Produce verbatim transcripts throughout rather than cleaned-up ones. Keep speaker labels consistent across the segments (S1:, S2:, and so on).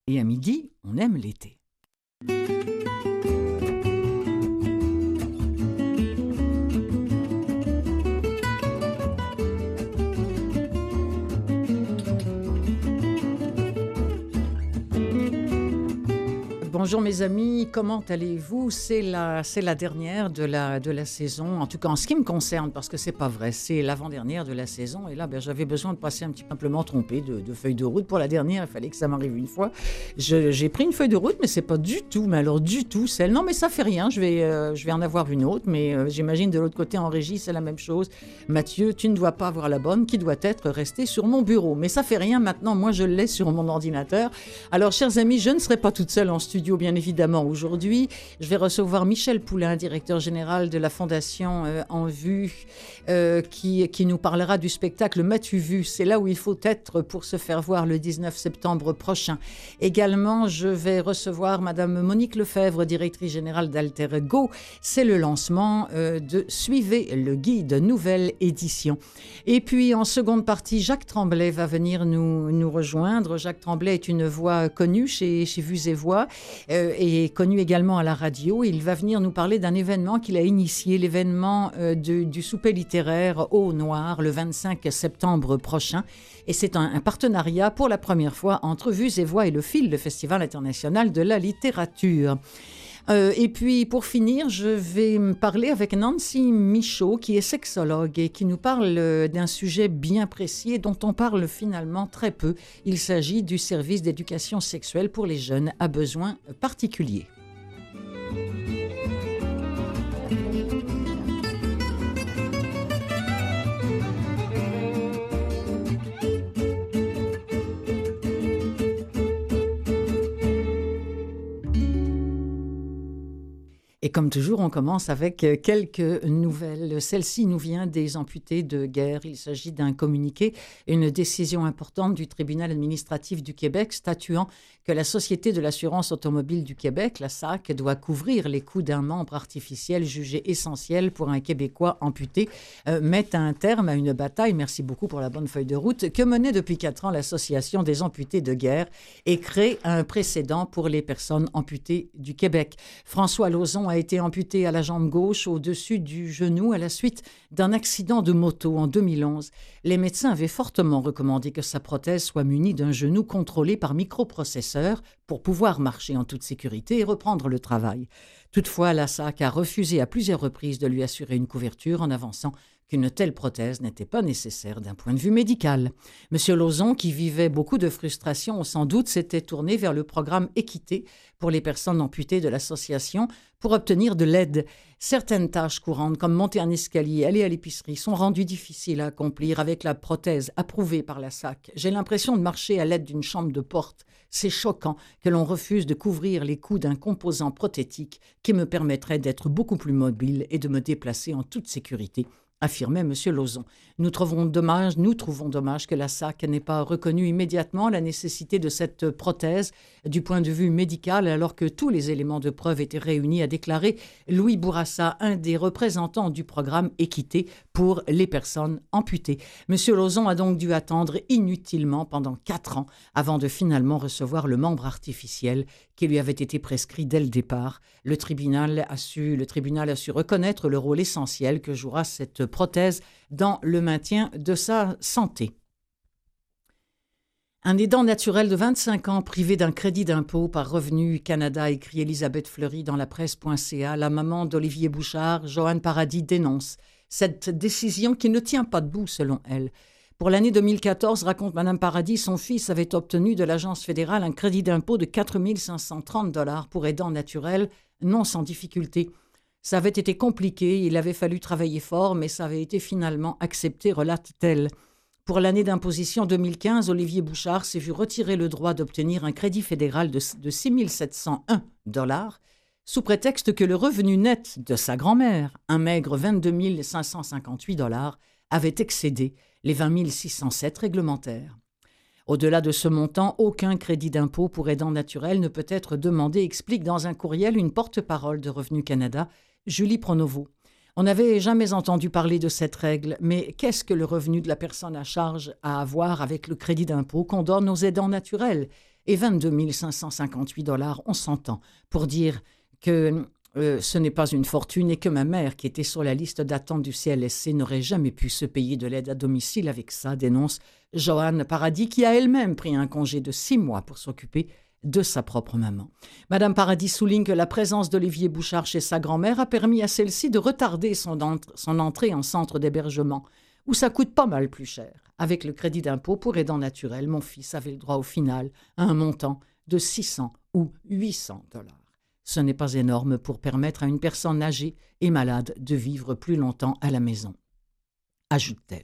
S1: Et à midi, on aime l'été. Bonjour mes amis, comment allez-vous? C'est la, c'est la dernière de la, de la saison, en tout cas en ce qui me concerne, parce que c'est pas vrai, c'est l'avant-dernière de la saison. Et là, ben, j'avais besoin de passer un petit peu simplement trompé de, de feuille de route. Pour la dernière, il fallait que ça m'arrive une fois. Je, j'ai pris une feuille de route, mais c'est pas du tout, mais alors du tout celle. Non, mais ça fait rien, je vais, euh, je vais en avoir une autre, mais euh, j'imagine de l'autre côté en régie, c'est la même chose. Mathieu, tu ne dois pas avoir la bonne, qui doit être restée sur mon bureau. Mais ça fait rien, maintenant, moi je l'ai sur mon ordinateur. Alors, chers amis, je ne serai pas toute seule en studio, bien évidemment, aujourd'hui. Je vais recevoir Michel Poulain, directeur général de la Fondation euh, En Vue, euh, qui, qui nous parlera du spectacle M'as-tu vu? C'est là où il faut être pour se faire voir le dix-neuf septembre prochain. Également, je vais recevoir Madame Monique Lefebvre, directrice générale d'Alter Ego. C'est le lancement euh, de Suivez le guide, nouvelle édition. Et puis, en seconde partie, Jacques Tremblay va venir nous, nous rejoindre. Jacques Tremblay est une voix connue chez, chez Vues et Voix. Euh, est connu également à la radio. Il va venir nous parler d'un événement qu'il a initié, l'événement euh, de, du souper littéraire au Noir, le vingt-cinq septembre prochain. Et c'est un, un partenariat pour la première fois entre Vues et Voix et le F I L, le Festival international de la littérature. Euh, et puis, pour finir, je vais me parler avec Nancy Michaud, qui est sexologue et qui nous parle euh, d'un sujet bien précis et dont on parle finalement très peu. Il s'agit du service d'éducation sexuelle pour les jeunes à besoins particuliers. Et comme toujours, on commence avec quelques nouvelles. Celle-ci nous vient des amputés de guerre. Il s'agit d'un communiqué, une décision importante du tribunal administratif du Québec statuant que la Société de l'assurance automobile du Québec, la S A C, doit couvrir les coûts d'un membre artificiel jugé essentiel pour un Québécois amputé, euh, met un terme à une bataille, merci beaucoup pour la bonne feuille de route, que menait depuis quatre ans l'Association des amputés de guerre et crée un précédent pour les personnes amputées du Québec. François Lauzon a été amputé à la jambe gauche au-dessus du genou à la suite d'un accident de moto en deux mille onze. Les médecins avaient fortement recommandé que sa prothèse soit munie d'un genou contrôlé par microprocesseur pour pouvoir marcher en toute sécurité et reprendre le travail. Toutefois, la S A C a refusé à plusieurs reprises de lui assurer une couverture en avançant qu'une telle prothèse n'était pas nécessaire d'un point de vue médical. Monsieur Lauzon, qui vivait beaucoup de frustration, sans doute s'était tourné vers le programme Équité pour les personnes amputées de l'association pour obtenir de l'aide. Certaines tâches courantes, comme monter un escalier, aller à l'épicerie, sont rendues difficiles à accomplir avec la prothèse approuvée par la S A C. J'ai l'impression de marcher à l'aide d'une chambre de porte. C'est choquant que l'on refuse de couvrir les coûts d'un composant prothétique qui me permettrait d'être beaucoup plus mobile et de me déplacer en toute sécurité, affirmait M. Lauzon. Nous trouvons dommage, nous trouvons dommage que la S A C n'ait pas reconnu immédiatement la nécessité de cette prothèse du point de vue médical, alors que tous les éléments de preuve étaient réunis, a déclaré Louis Bourassa, un des représentants du programme Équité pour les personnes amputées. M. Lauzon a donc dû attendre inutilement pendant quatre ans avant de finalement recevoir le membre artificiel qui lui avait été prescrit dès le départ. Le tribunal a su, le tribunal a su reconnaître le rôle essentiel que jouera cette prothèse dans le maintien de sa santé. Un aidant naturel de vingt-cinq ans privé d'un crédit d'impôt par Revenu Canada, écrit Elisabeth Fleury dans la presse point c a. La maman d'Olivier Bouchard, Joanne Paradis, dénonce cette décision qui ne tient pas debout selon elle. Pour l'année deux mille quatorze, raconte Mme Paradis, son fils avait obtenu de l'Agence fédérale un crédit d'impôt de quatre mille cinq cent trente dollars pour aidant naturel, non sans difficulté. Ça avait été compliqué, il avait fallu travailler fort, mais ça avait été finalement accepté, relate-t-elle. Pour l'année d'imposition deux mille quinze, Olivier Bouchard s'est vu retirer le droit d'obtenir un crédit fédéral de, de six mille sept cent un dollars, sous prétexte que le revenu net de sa grand-mère, un maigre vingt-deux mille cinq cent cinquante-huit dollars, avait excédé les vingt mille six cent sept réglementaires. Au-delà de ce montant, aucun crédit d'impôt pour aidant naturel ne peut être demandé, explique dans un courriel une porte-parole de Revenu Canada, Julie Pronovo. On n'avait jamais entendu parler de cette règle, mais qu'est-ce que le revenu de la personne à charge à avoir avec le crédit d'impôt qu'on donne aux aidants naturels? et vingt-deux mille cinq cent cinquante-huit dollars, on s'entend, pour dire que euh, ce n'est pas une fortune et que ma mère, qui était sur la liste d'attente du C L S C, n'aurait jamais pu se payer de l'aide à domicile avec ça, dénonce Joanne Paradis, qui a elle-même pris un congé de six mois pour s'occuper de sa propre maman. Madame Paradis souligne que la présence d'Olivier Bouchard chez sa grand-mère a permis à celle-ci de retarder son, entre- son entrée en centre d'hébergement, où ça coûte pas mal plus cher. Avec le crédit d'impôt pour aidant naturel, mon fils avait le droit au final à un montant de six cents ou huit cents dollars. Ce n'est pas énorme pour permettre à une personne âgée et malade de vivre plus longtemps à la maison, ajoute-t-elle.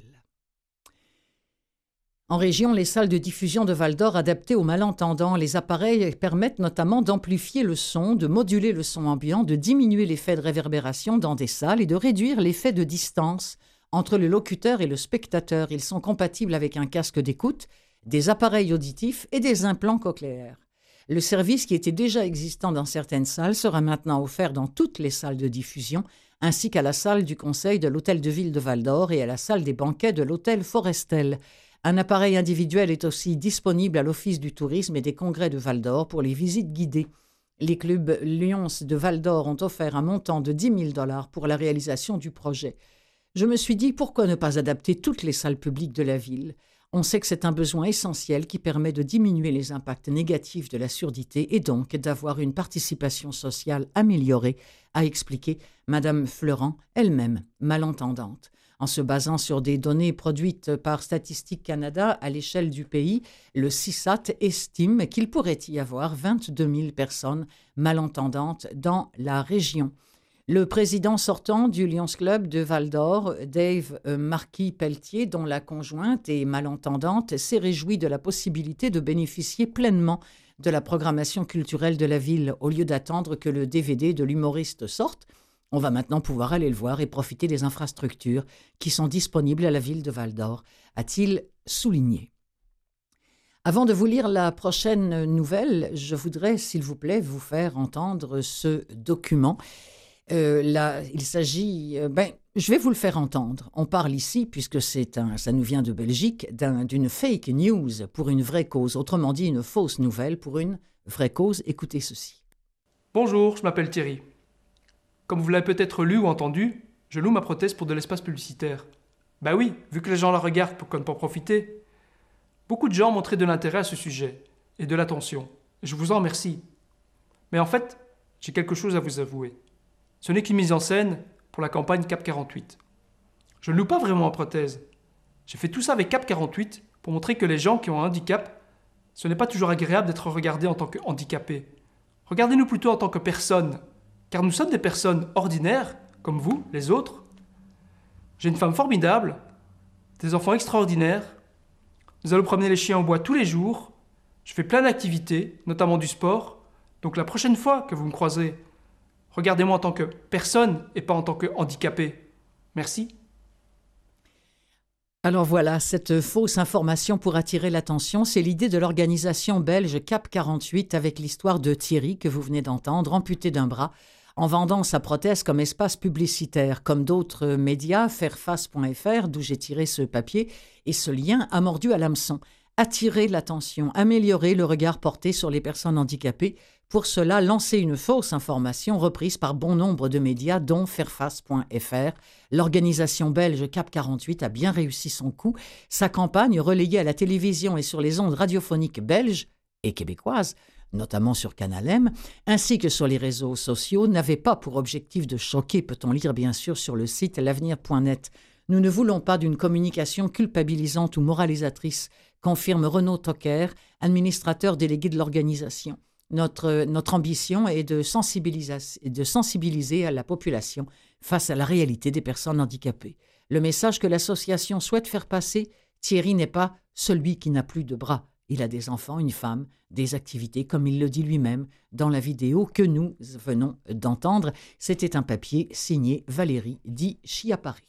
S1: En région, les salles de diffusion de Val-d'Or adaptées aux malentendants, les appareils permettent notamment d'amplifier le son, de moduler le son ambiant, de diminuer l'effet de réverbération dans des salles et de réduire l'effet de distance entre le locuteur et le spectateur. Ils sont compatibles avec un casque d'écoute, des appareils auditifs et des implants cochléaires. Le service, qui était déjà existant dans certaines salles, sera maintenant offert dans toutes les salles de diffusion, ainsi qu'à la salle du conseil de l'Hôtel de Ville de Val-d'Or et à la salle des banquets de l'Hôtel Forestel. Un appareil individuel est aussi disponible à l'Office du tourisme et des congrès de Val-d'Or pour les visites guidées. Les clubs Lions de Val-d'Or ont offert un montant de dix mille dollars pour la réalisation du projet. Je me suis dit, pourquoi ne pas adapter toutes les salles publiques de la ville ? On sait que c'est un besoin essentiel qui permet de diminuer les impacts négatifs de la surdité et donc d'avoir une participation sociale améliorée, a expliqué Madame Fleurant, elle-même malentendante. En se basant sur des données produites par Statistique Canada à l'échelle du pays, le C I S A T estime qu'il pourrait y avoir vingt-deux mille personnes malentendantes dans la région. Le président sortant du Lions Club de Val-d'Or, Dave Marquis-Pelletier, dont la conjointe est malentendante, s'est réjoui de la possibilité de bénéficier pleinement de la programmation culturelle de la ville. Au lieu d'attendre que le D V D de l'humoriste sorte, on va maintenant pouvoir aller le voir et profiter des infrastructures qui sont disponibles à la ville de Val-d'Or, a-t-il souligné. Avant de vous lire la prochaine nouvelle, je voudrais, s'il vous plaît, vous faire entendre ce document. Euh, là, il s'agit... Euh, ben, je vais vous le faire entendre. On parle ici, puisque c'est un, ça nous vient de Belgique, d'un, d'une fake news pour une vraie cause. Autrement dit, une fausse nouvelle pour une vraie cause. Écoutez ceci.
S2: Bonjour, je m'appelle Thierry. Comme vous l'avez peut-être lu ou entendu, je loue ma prothèse pour de l'espace publicitaire. Bah oui, vu que les gens la regardent, pourquoi ne pas en profiter ? Beaucoup de gens ont montré de l'intérêt à ce sujet, et de l'attention. Je vous en remercie. Mais en fait, j'ai quelque chose à vous avouer. Ce n'est qu'une mise en scène pour la campagne Cap quarante-huit. Je ne loue pas vraiment ma prothèse. J'ai fait tout ça avec Cap quarante-huit pour montrer que les gens qui ont un handicap, ce n'est pas toujours agréable d'être regardés en tant que handicapés. Regardez-nous plutôt en tant que personnes. Car nous sommes des personnes ordinaires, comme vous, les autres. J'ai une femme formidable, des enfants extraordinaires. Nous allons promener les chiens au bois tous les jours. Je fais plein d'activités, notamment du sport. Donc la prochaine fois que vous me croisez, regardez-moi en tant que personne et pas en tant que handicapé. Merci.
S1: Alors voilà, cette fausse information pour attirer l'attention, c'est l'idée de l'organisation belge Cap quarante-huit avec l'histoire de Thierry que vous venez d'entendre, amputé d'un bras, en vendant sa prothèse comme espace publicitaire. Comme d'autres médias, fairface point f r, d'où j'ai tiré ce papier, et ce lien a mordu à l'hameçon. Attirer l'attention, améliorer le regard porté sur les personnes handicapées, pour cela lancer une fausse information reprise par bon nombre de médias, dont fairface point f r. L'organisation belge Cap quarante-huit a bien réussi son coup. Sa campagne, relayée à la télévision et sur les ondes radiophoniques belges et québécoises, notamment sur Canal M, ainsi que sur les réseaux sociaux, n'avait pas pour objectif de choquer, peut-on lire bien sûr sur le site l'avenir point net. Nous ne voulons pas d'une communication culpabilisante ou moralisatrice, confirme Renaud Tocker, administrateur délégué de l'organisation. Notre, notre ambition est de sensibiliser, de sensibiliser à la population face à la réalité des personnes handicapées. Le message que l'association souhaite faire passer, Thierry n'est pas celui qui n'a plus de bras. Il a des enfants, une femme, des activités, comme il le dit lui-même dans la vidéo que nous venons d'entendre. C'était un papier signé Valérie Di Chiapari.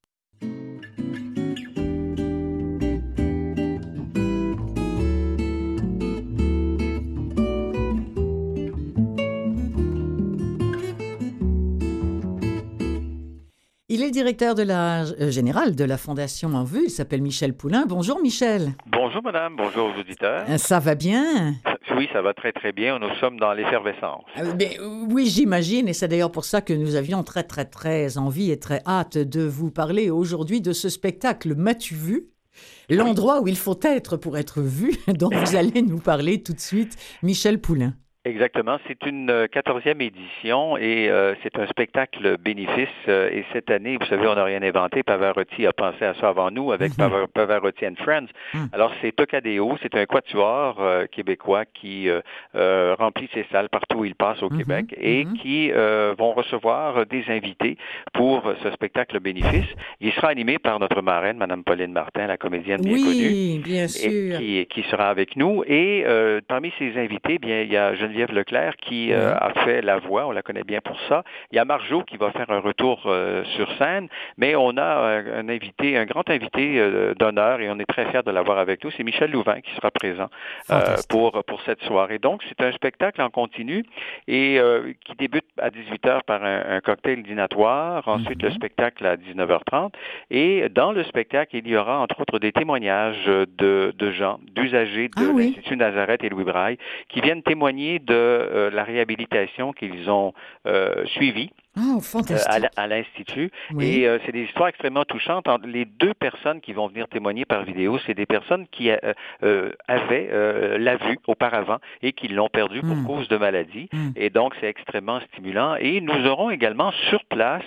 S1: Il est directeur de la, euh, général de la Fondation En Vue. Il s'appelle Michel Poulain. Bonjour Michel.
S3: Bonjour madame, bonjour aux auditeurs.
S1: Ça va bien?
S3: Je oui, ça va très, très bien. Nous sommes dans l'effervescence.
S1: Euh, mais, euh, oui, j'imagine, et c'est d'ailleurs pour ça que nous avions très, très, très envie et très hâte de vous parler aujourd'hui de ce spectacle M'as-tu vu? L'endroit où il faut être pour être vu, dont vous allez nous parler tout de suite, Michel Poulain.
S3: Exactement. C'est une quatorzième édition et euh, c'est un spectacle bénéfice. Euh, et cette année, vous savez, on n'a rien inventé. Pavarotti a pensé à ça avant nous avec mm-hmm. Pavarotti and Friends. Mm. Alors, c'est Tocadéo, c'est un quatuor euh, québécois qui euh, euh, remplit ses salles partout où il passe au mm-hmm. Québec et mm-hmm. qui euh, vont recevoir des invités pour ce spectacle bénéfice. Il sera animé par notre marraine, Mme Pauline Martin, la comédienne bien
S1: oui,
S3: connue.
S1: Oui, bien sûr.
S3: Qui, qui sera avec nous. Et euh, parmi ces invités, bien, il y a Geneviève Leclerc qui euh, oui. a fait la voix, on la connaît bien pour ça. Il y a Marjo qui va faire un retour euh, sur scène, mais on a un, un invité, un grand invité euh, d'honneur et on est très fiers de l'avoir avec nous. C'est Michel Louvain qui sera présent euh, pour, pour cette soirée. Donc, c'est un spectacle en continu et euh, qui débute à dix-huit heures par un, un cocktail dînatoire, ensuite mm-hmm. le spectacle à dix-neuf heures trente et dans le spectacle, il y aura entre autres des témoignages de, de gens, d'usagers de ah, l'Institut oui. Nazareth et Louis Braille qui viennent témoigner de euh, la réhabilitation qu'ils ont euh, suivie.
S1: Oh, fantastique.
S3: Euh, à, à l'Institut.
S1: Oui.
S3: Et euh, c'est des histoires extrêmement touchantes. Entre les deux personnes qui vont venir témoigner par vidéo, c'est des personnes qui euh, euh, avaient euh, la vue auparavant et qui l'ont perdue pour mm. cause de maladie. Mm. Et donc, c'est extrêmement stimulant. Et nous aurons également sur place,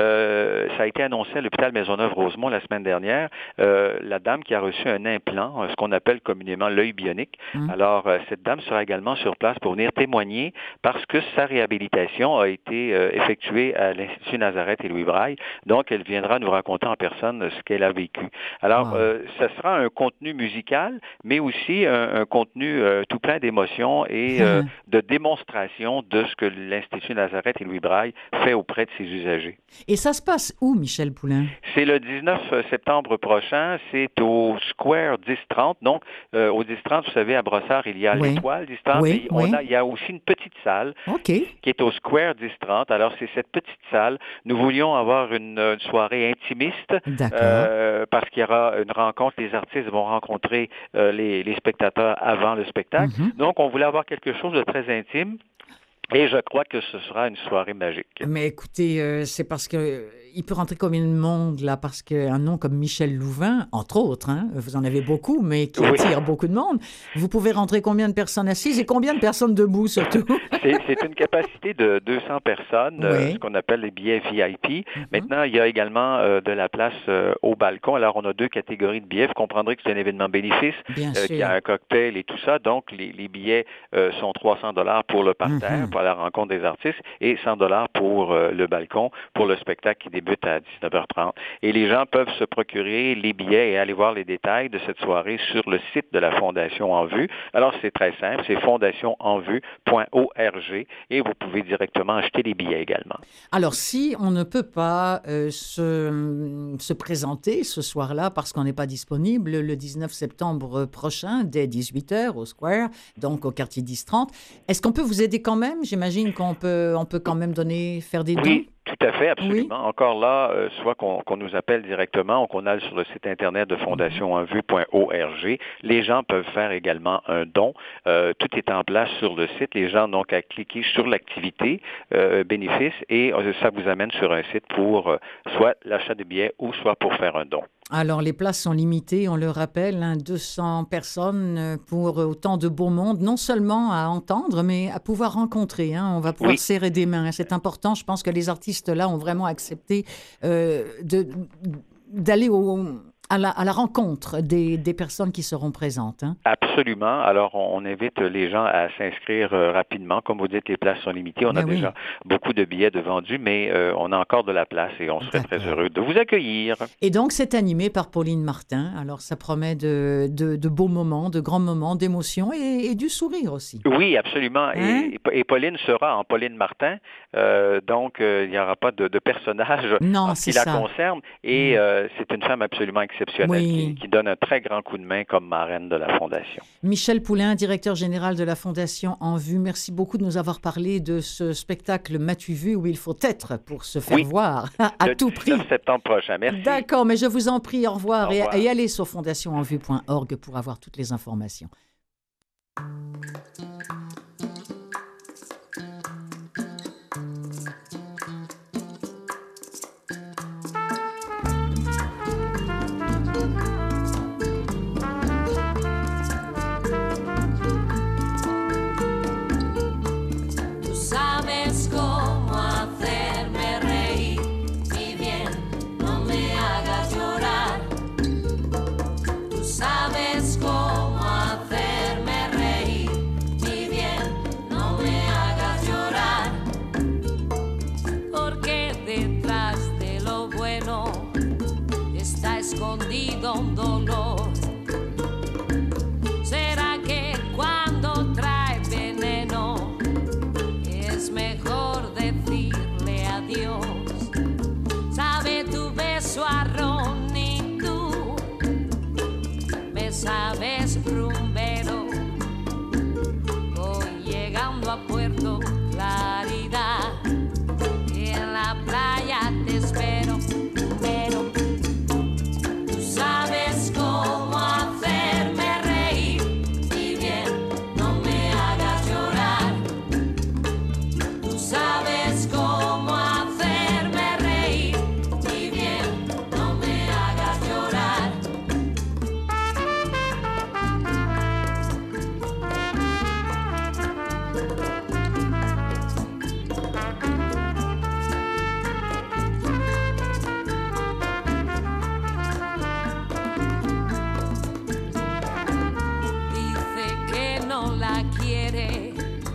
S3: euh, ça a été annoncé à l'hôpital Maisonneuve-Rosemont la semaine dernière, euh, la dame qui a reçu un implant, ce qu'on appelle communément l'œil bionique. Mm. Alors, euh, cette dame sera également sur place pour venir témoigner parce que sa réhabilitation a été euh, effectuée à l'Institut Nazareth et Louis Braille. Donc, elle viendra nous raconter en personne ce qu'elle a vécu. Alors, wow. euh, ça sera un contenu musical, mais aussi un, un contenu euh, tout plein d'émotions et euh, de démonstration de ce que l'Institut Nazareth et Louis Braille fait auprès de ses usagers.
S1: Et ça se passe où, Michel Poulain?
S3: C'est le dix-neuf septembre prochain. C'est au Square dix trente. Donc, euh, au dix trente, vous savez, à Brossard, il y a oui. l'étoile dix trente.
S1: Oui,
S3: et on
S1: oui.
S3: a, il y a aussi une petite salle
S1: okay.
S3: qui est au Square dix trente. Alors, c'est cette petite salle. Nous voulions avoir une, une soirée intimiste euh, parce qu'il y aura une rencontre. Les artistes vont rencontrer euh, les, les spectateurs avant le spectacle. Mm-hmm. Donc, on voulait avoir quelque chose de très intime. Et je crois que ce sera une soirée magique.
S1: Mais écoutez, euh, c'est parce que euh, il peut rentrer combien de monde là? Parce qu'un nom comme Michel Louvain, entre autres, hein, vous en avez beaucoup, mais qui oui. attire beaucoup de monde. Vous pouvez rentrer combien de personnes assises et combien de personnes debout surtout?
S3: c'est, c'est une capacité de deux cents personnes, oui. euh, ce qu'on appelle les billets V I P. Mm-hmm. Maintenant, il y a également euh, de la place euh, au balcon. Alors, on a deux catégories de billets. Vous comprendrez que c'est un événement bénéfice, euh, qui a un cocktail et tout ça. Donc, les, les billets euh, sont trois cents dollars pour le parterre. Mm-hmm. à la rencontre des artistes et cent dollars pour euh, le balcon pour le spectacle qui débute à dix-neuf heures trente. Et les gens peuvent se procurer les billets et aller voir les détails de cette soirée sur le site de la Fondation En Vue. Alors, c'est très simple, c'est fondation en vue point org et vous pouvez directement acheter les billets également.
S1: Alors, si on ne peut pas euh, se, se présenter ce soir-là parce qu'on n'est pas disponible le dix-neuf septembre prochain dès dix-huit heures au Square, donc au quartier dix trente, est-ce qu'on peut vous aider quand même? J'imagine qu'on peut, on peut quand même donner, faire des dons.
S3: Oui. Tout à fait, absolument.
S1: Oui.
S3: Encore là, euh, soit qu'on, qu'on nous appelle directement ou qu'on aille sur le site Internet de fondation en vue point org. Les gens peuvent faire également un don. Euh, tout est en place sur le site. Les gens n'ont qu'à cliquer sur l'activité euh, bénéfice et euh, ça vous amène sur un site pour euh, soit l'achat de billets ou soit pour faire un don.
S1: Alors, les places sont limitées, on le rappelle, hein, deux cents personnes pour autant de beau monde, non seulement à entendre, mais à pouvoir rencontrer. Hein. On va pouvoir oui. serrer des mains. C'est important. Je pense que les artistes-là ont vraiment accepté euh, de, d'aller au... À la, à la rencontre des, des personnes qui seront présentes. Hein?
S3: Absolument. Alors, on, on invite les gens à s'inscrire euh, rapidement. Comme vous dites, les places sont limitées. On mais a oui. déjà beaucoup de billets de vendus, mais euh, on a encore de la place et on serait D'accord. très heureux de vous accueillir.
S1: Et donc, c'est animé par Pauline Martin. Alors, ça promet de, de, de beaux moments, de grands moments, d'émotion et, et du sourire aussi.
S3: Oui, absolument. Hein? Et, et Pauline sera en Pauline Martin. Euh, donc, euh, il n'y aura pas de, de personnage
S1: non,
S3: en ce qui la concerne. Et mmh. euh, c'est une femme absolument exceptionnelle. Oui. Qui, qui donne un très grand coup de main comme marraine de la Fondation.
S1: Michel Poulain, directeur général de la Fondation En Vue, merci beaucoup de nous avoir parlé de ce spectacle M'as-tu vu où il faut être pour se faire
S3: oui.
S1: voir à
S3: le
S1: tout prix.
S3: Le septembre prochain, merci.
S1: D'accord, mais je vous en prie, au revoir,
S3: au revoir.
S1: Et, et allez sur fondation en vue point org pour avoir toutes les informations.
S4: sabes cómo hacerme reír, mi bien, no me hagas llorar. Tú sabes cómo hacerme reír, mi bien, no me hagas llorar. Porque detrás de lo bueno está escondido un dolor. ¿Será que cuando trae veneno es mejor decirle adiós? Sabe tu beso a ron y tú me sabes rumbero. Voy llegando a Puerto Claridad y en la playa te espero, pero tú sabes cómo hacerme reír, mi bien, no me hagas llorar. Tú sabes cómo hacerme reír, mi bien, no me hagas llorar. Dice que no la quiere,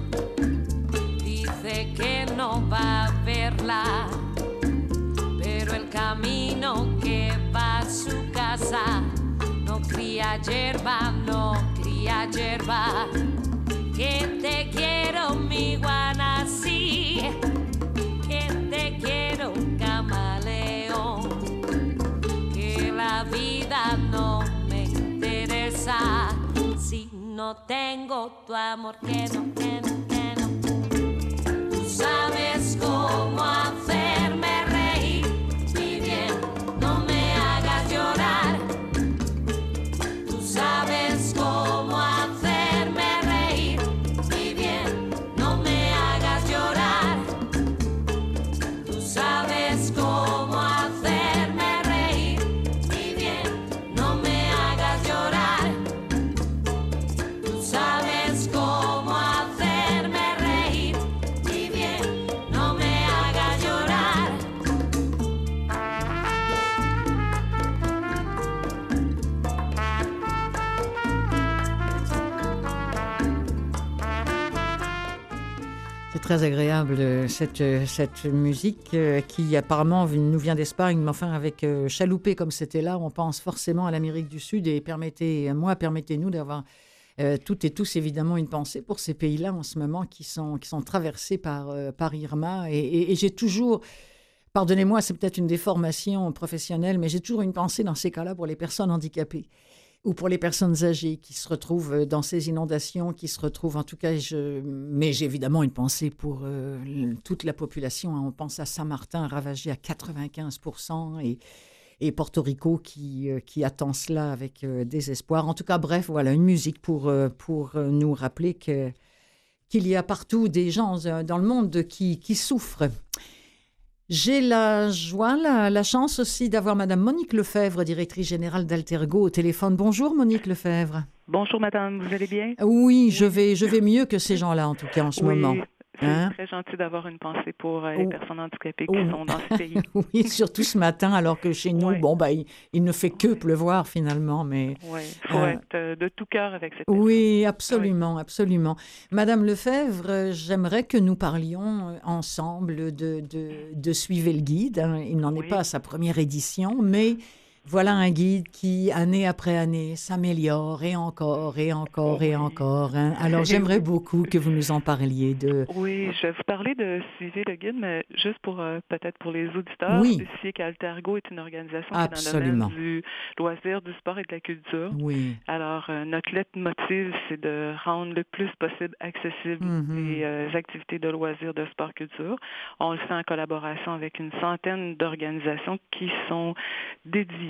S4: dice que no va a verla, pero el camino que va a su casa no cría hierba, no cría hierba. Que te quiero, mi Guanasí, que te quiero, camaleón, que la vida no me interesa si no tengo tu amor, que no, que no, que no. Tú sabes cómo hacerme reír, mi bien, no me hagas llorar. Tú sabes cómo hacerme reír, mi bien, no me hagas llorar. Tú sabes cómo hacerme reír, mi bien, no me hagas llorar. Tú sabes cómo hacerme reír, mi bien, no me hagas llorar.
S1: C'est très agréable euh, cette, euh, cette musique euh, qui apparemment nous vient d'Espagne, mais enfin avec euh, Chaloupé comme c'était là, on pense forcément à l'Amérique du Sud et permettez, moi, permettez-nous d'avoir euh, toutes et tous évidemment une pensée pour ces pays-là en ce moment qui sont, qui sont traversés par, euh, par Irma et, et, et j'ai toujours... Pardonnez-moi, c'est peut-être une déformation professionnelle, mais j'ai toujours une pensée dans ces cas-là pour les personnes handicapées ou pour les personnes âgées qui se retrouvent dans ces inondations, qui se retrouvent en tout cas, je... mais j'ai évidemment une pensée pour euh, toute la population. On pense à Saint-Martin ravagé à quatre-vingt-quinze pour cent et, et Porto Rico qui, euh, qui attend cela avec euh, désespoir. En tout cas, bref, voilà, une musique pour, euh, pour nous rappeler que, qu'il y a partout des gens euh, dans le monde qui, qui souffrent. J'ai la joie, la, la chance aussi d'avoir Madame Monique Lefebvre, directrice générale d'Altergo, au téléphone. Bonjour Monique Lefebvre.
S5: Bonjour Madame, vous allez bien?
S1: Oui, je vais, je vais mieux que ces gens-là en tout cas en ce
S5: oui,
S1: moment.
S5: C'est
S1: hein?
S5: très gentil d'avoir une pensée pour euh, les
S1: oh.
S5: personnes handicapées qui
S1: oh.
S5: sont dans ce pays.
S1: Oui, surtout ce matin, alors que chez nous,
S5: ouais.
S1: bon, bah, il, il ne fait que ouais. pleuvoir finalement. Mais
S5: oui, il faut euh, être euh, de tout cœur avec cette
S1: personne. Oui,
S5: personne.
S1: absolument, oui. absolument. Madame Lefebvre, j'aimerais que nous parlions ensemble de, de, de Suivez le guide. Hein. Il n'en oui. est pas à sa première édition, mais... Voilà un guide qui, année après année, s'améliore et encore et encore oui. et encore. Hein. Alors, j'aimerais beaucoup que vous nous en parliez de...
S5: Oui, je vais vous parler de Suivez le guide, mais juste pour euh, peut-être pour les auditeurs,
S1: oui.
S5: spécifier qu'Altergo est une organisation
S1: Absolument.
S5: qui est dans le domaine du loisir, du sport et de la culture.
S1: Oui.
S5: Alors, euh, notre leitmotiv, c'est de rendre le plus possible accessible mm-hmm. les euh, activités de loisirs, de sport, culture. On le fait en collaboration avec une centaine d'organisations qui sont dédiées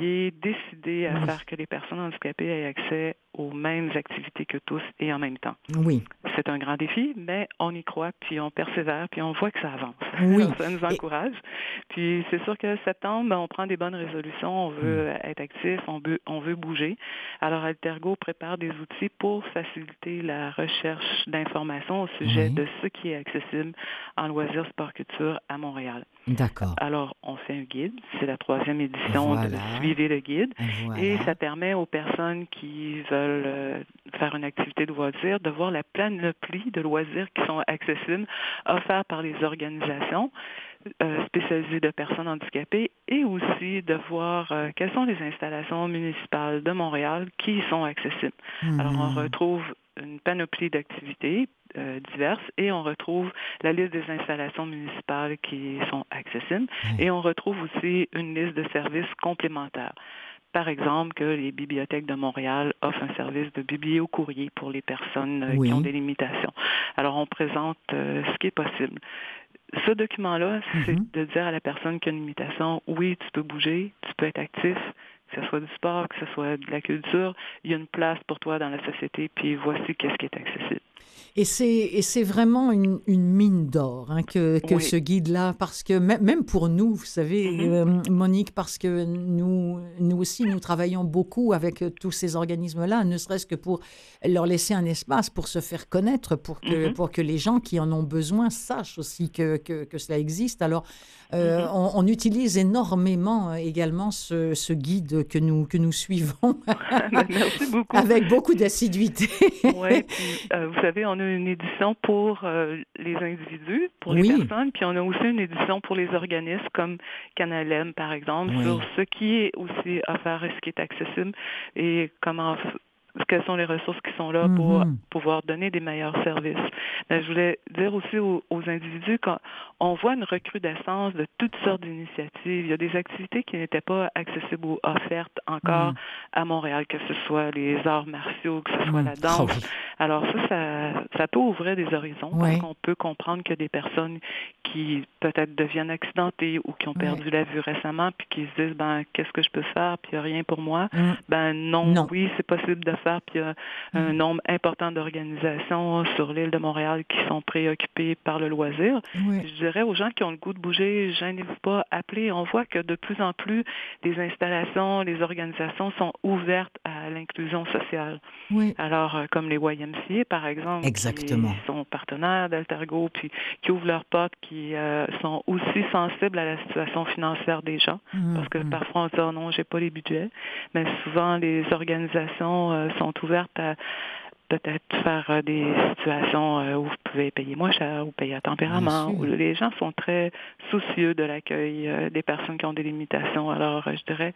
S5: est décidé à oui. faire que les personnes handicapées aient accès aux mêmes activités que tous et en même temps.
S1: Oui.
S5: C'est un grand défi, mais on y croit, puis on persévère, puis on voit que ça avance.
S1: Oui.
S5: Ça nous encourage. Et... Puis c'est sûr que septembre, ben, on prend des bonnes résolutions, on veut mmh. être actif, on veut, on veut bouger. Alors Altergo prépare des outils pour faciliter la recherche d'informations au sujet oui. de ce qui est accessible en loisirs sport culture à Montréal.
S1: D'accord.
S5: Alors, on fait un guide. C'est la troisième édition
S1: voilà.
S5: de Suivez le guide.
S1: Voilà.
S5: Et ça permet aux personnes qui veulent euh, faire une activité de loisirs de voir la panoplie de loisirs qui sont accessibles, offerts par les organisations euh, spécialisées de personnes handicapées et aussi de voir euh, quelles sont les installations municipales de Montréal qui sont accessibles. Mm-hmm. Alors, on retrouve une panoplie d'activités euh, diverses et on retrouve la liste des installations municipales qui sont accessibles mmh. et on retrouve aussi une liste de services complémentaires. Par exemple, que les bibliothèques de Montréal offrent un service de biblio-courrier pour les personnes euh, oui. qui ont des limitations. Alors, on présente euh, ce qui est possible. Ce document-là, mmh. c'est de dire à la personne qui a une limitation, oui, tu peux bouger, tu peux être actif, que ce soit du sport, que ce soit de la culture, il y a une place pour toi dans la société, puis voici qu'est-ce qui est accessible.
S1: Et c'est, et c'est vraiment une, une mine d'or hein, que, que oui. ce guide-là, parce que même, même pour nous, vous savez, mm-hmm. euh, Monique, parce que nous, nous aussi, nous travaillons beaucoup avec tous ces organismes-là, ne serait-ce que pour leur laisser un espace pour se faire connaître, pour que, mm-hmm. pour que les gens qui en ont besoin sachent aussi que, que, que cela existe. Alors, euh, mm-hmm. on, on utilise énormément également ce, ce guide que nous, que nous suivons.
S5: Merci beaucoup.
S1: Avec beaucoup d'assiduité.
S5: Oui, puis euh, vous savez, on a une édition pour euh, les individus, pour les
S1: oui.
S5: personnes, puis on a aussi une édition pour les organismes comme Canalem, par exemple, oui. sur ce qui est aussi offert et ce qui est accessible et comment... quelles sont les ressources qui sont là pour mm-hmm. pouvoir donner des meilleurs services. Mais je voulais dire aussi aux, aux individus qu'on voit une recrudescence de toutes sortes d'initiatives. Il y a des activités qui n'étaient pas accessibles ou offertes encore mm. à Montréal, que ce soit les arts martiaux, que ce soit mm. la danse. Oh, oui. Alors ça, ça, ça peut ouvrir des horizons oui. parce qu'on peut comprendre qu'il y a des personnes qui peut-être deviennent accidentées ou qui ont perdu oui. la vue récemment puis qui se disent, ben qu'est-ce que je peux faire puis il n'y a rien pour moi. Mm. Ben non, non, oui, c'est possible de faire. Puis il y a un nombre important d'organisations sur l'île de Montréal qui sont préoccupées par le loisir.
S1: Oui.
S5: Je dirais aux gens qui ont le goût de bouger, gênez-vous pas, appelez. On voit que de plus en plus, les installations, les organisations sont ouvertes à l'inclusion sociale.
S1: Oui.
S5: Alors, comme les Y M C A, par exemple,
S1: Exactement.
S5: qui sont partenaires d'Altergo, puis qui ouvrent leurs portes, qui euh, sont aussi sensibles à la situation financière des gens, mmh, parce que mmh. parfois on dit oh non, j'ai pas les budgets, mais souvent les organisations euh, sont ouvertes à peut-être faire des situations où vous pouvez payer moins cher ou payer à tempérament. Où les gens sont très soucieux de l'accueil des personnes qui ont des limitations. Alors, je dirais,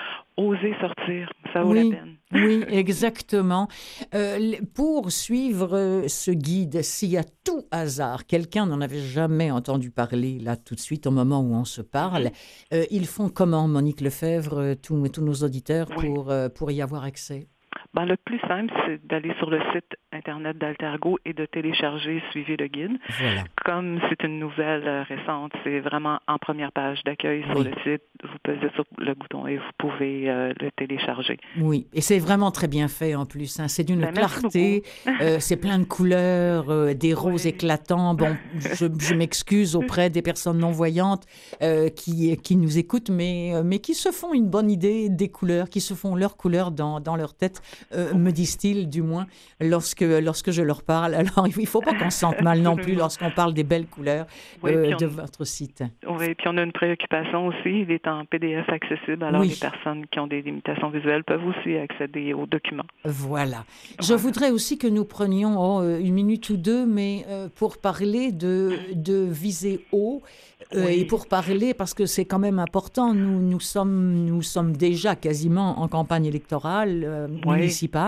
S5: oser sortir, ça vaut
S1: oui,
S5: la peine.
S1: Oui, exactement. Euh, pour suivre ce guide, s'il y a tout hasard, quelqu'un n'en avait jamais entendu parler, là, tout de suite, au moment où on se parle, euh, ils font comment, Monique Lefebvre, tous, tous nos auditeurs, oui. pour, euh, pour y avoir accès?
S5: Ben, le plus simple, c'est d'aller sur le site Internet d'Altergo et de télécharger Suivez le guide.
S1: Voilà.
S5: Comme c'est une nouvelle euh, récente, c'est vraiment en première page d'accueil sur oui. le site. Vous pesez sur le bouton et vous pouvez euh, le télécharger.
S1: Oui, et c'est vraiment très bien fait en plus. Hein. C'est d'une ben, clarté, euh, c'est plein de couleurs, euh, des roses oui. éclatants. Bon, je, je m'excuse auprès des personnes non-voyantes euh, qui, qui nous écoutent, mais, mais qui se font une bonne idée des couleurs, qui se font leurs couleurs dans, dans leur tête. Euh, me disent-ils, du moins, lorsque, lorsque je leur parle. Alors, il ne faut pas qu'on se sente mal non plus lorsqu'on parle des belles couleurs oui, euh, on, de votre site.
S5: Oui, puis on a une préoccupation aussi. Il est en P D F accessible, alors oui. les personnes qui ont des limitations visuelles peuvent aussi accéder aux documents.
S1: Voilà. Je voilà. voudrais aussi que nous prenions oh, une minute ou deux, mais euh, pour parler de, de viser haut, euh, oui. et pour parler, parce que c'est quand même important, nous, nous, sommes, nous sommes déjà quasiment en campagne électorale euh, oui. municipale.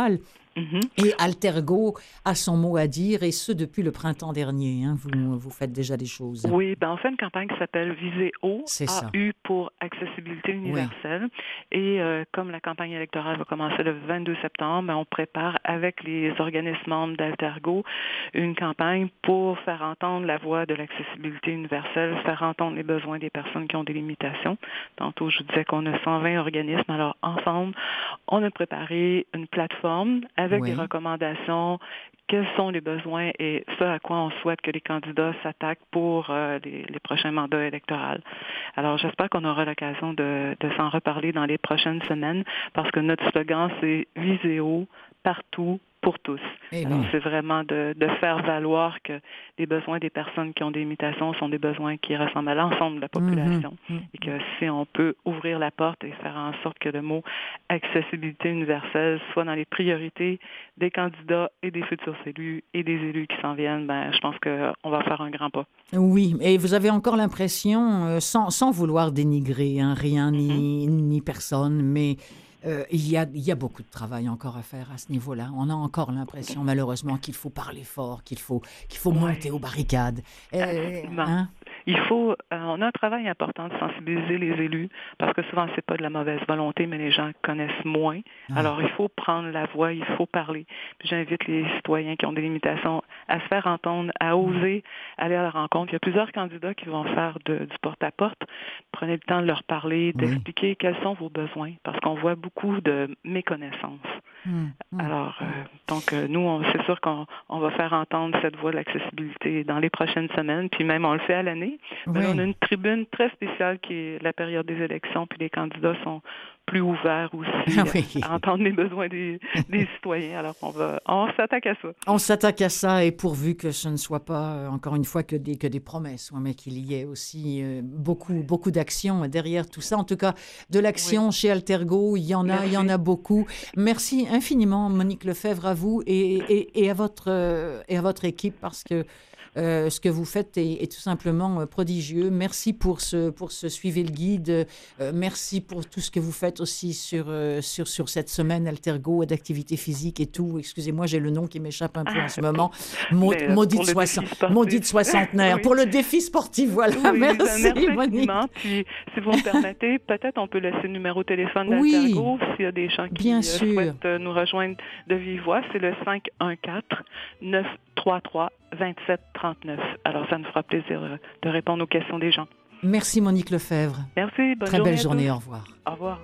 S1: Mm-hmm. Et Altergo a son mot à dire, et ce depuis le printemps dernier. Hein. Vous, vous faites déjà des choses.
S5: Oui, ben on fait une campagne qui s'appelle Viséo,
S1: C'est
S5: A U pour Accessibilité Universelle. Oui. Et euh, comme la campagne électorale va commencer le vingt-deux septembre, ben, on prépare avec les organismes membres d'Altergo une campagne pour faire entendre la voix de l'accessibilité universelle, faire entendre les besoins des personnes qui ont des limitations. Tantôt, je vous disais qu'on a cent vingt organismes. Alors, ensemble, on a préparé une plateforme avec oui. des recommandations, quels sont les besoins et ce à quoi on souhaite que les candidats s'attaquent pour euh, les, les prochains mandats électoraux. Alors, j'espère qu'on aura l'occasion de, de s'en reparler dans les prochaines semaines parce que notre slogan, c'est « Viséo, partout, pour tous ». Alors, c'est vraiment de, de faire valoir que les besoins des personnes qui ont des limitations sont des besoins qui ressemblent à l'ensemble de la population mmh, mmh. et que si on peut ouvrir la porte et faire en sorte que le mot « accessibilité universelle » soit dans les priorités des candidats et des futurs élus et des élus qui s'en viennent, ben, je pense qu'on va faire un grand pas.
S1: Oui, et vous avez encore l'impression, euh, sans, sans vouloir dénigrer hein, rien ni, mmh. ni personne, mais... Euh, il, y a, il y a beaucoup de travail encore à faire à ce niveau-là. On a encore l'impression, malheureusement, qu'il faut parler fort, qu'il faut, qu'il faut ouais. monter aux barricades.
S5: Euh, hein? Il faut, euh, on a un travail important de sensibiliser les élus, parce que souvent, c'est pas de la mauvaise volonté, mais les gens connaissent moins. Ah. Alors, il faut prendre la voix, il faut parler. Puis j'invite les citoyens qui ont des limitations à se faire entendre, à oser aller à la rencontre. Il y a plusieurs candidats qui vont faire de, du porte-à-porte. Prenez le temps de leur parler, d'expliquer oui. quels sont vos besoins, parce qu'on voit beaucoup beaucoup de méconnaissance. Mmh, mmh. Alors, euh, donc, euh, nous, on, c'est sûr qu'on on va faire entendre cette voix de l'accessibilité dans les prochaines semaines, puis même on le fait à l'année. Oui. Mais on a une tribune très spéciale qui est la période des élections, puis les candidats sont plus ouverts aussi ah oui. à, à entendre les besoins des, des citoyens. Alors, on va, on s'attaque à ça.
S1: On s'attaque à ça, et pourvu que ce ne soit pas, euh, encore une fois, que des, que des promesses, mais qu'il y ait aussi euh, beaucoup, beaucoup d'actions derrière tout ça. En tout cas, de l'action oui. chez Altergo, il y en a, Merci. il y en a beaucoup. Merci infiniment, Monique Lefebvre, à vous et, et, et, à, votre, euh, et à votre équipe, parce que Euh, ce que vous faites est, est tout simplement euh, prodigieux. Merci pour ce, pour ce Suivez le guide. Euh, merci pour tout ce que vous faites aussi sur, euh, sur, sur cette semaine Altergo d'activité physique et tout. Excusez-moi, j'ai le nom qui m'échappe un peu ah, en ce moment. Maud,
S5: mais,
S1: maudite, soixante, maudite soixantenaire. Oui. Pour le défi sportif, voilà. Oui, merci,
S5: merci
S1: Monique.
S5: Puis, si vous me permettez, peut-être on peut laisser le numéro de téléphone d'Altergo oui, s'il y a des gens qui euh, souhaitent euh, nous rejoindre de vive voix. C'est le cinq un quatre neuf trois trois vingt-sept trente-neuf. Alors, ça nous fera plaisir de répondre aux questions des gens.
S1: Merci, Monique Lefebvre.
S5: Merci, bonne
S1: Très
S5: journée.
S1: Très belle journée, au revoir.
S5: Au revoir.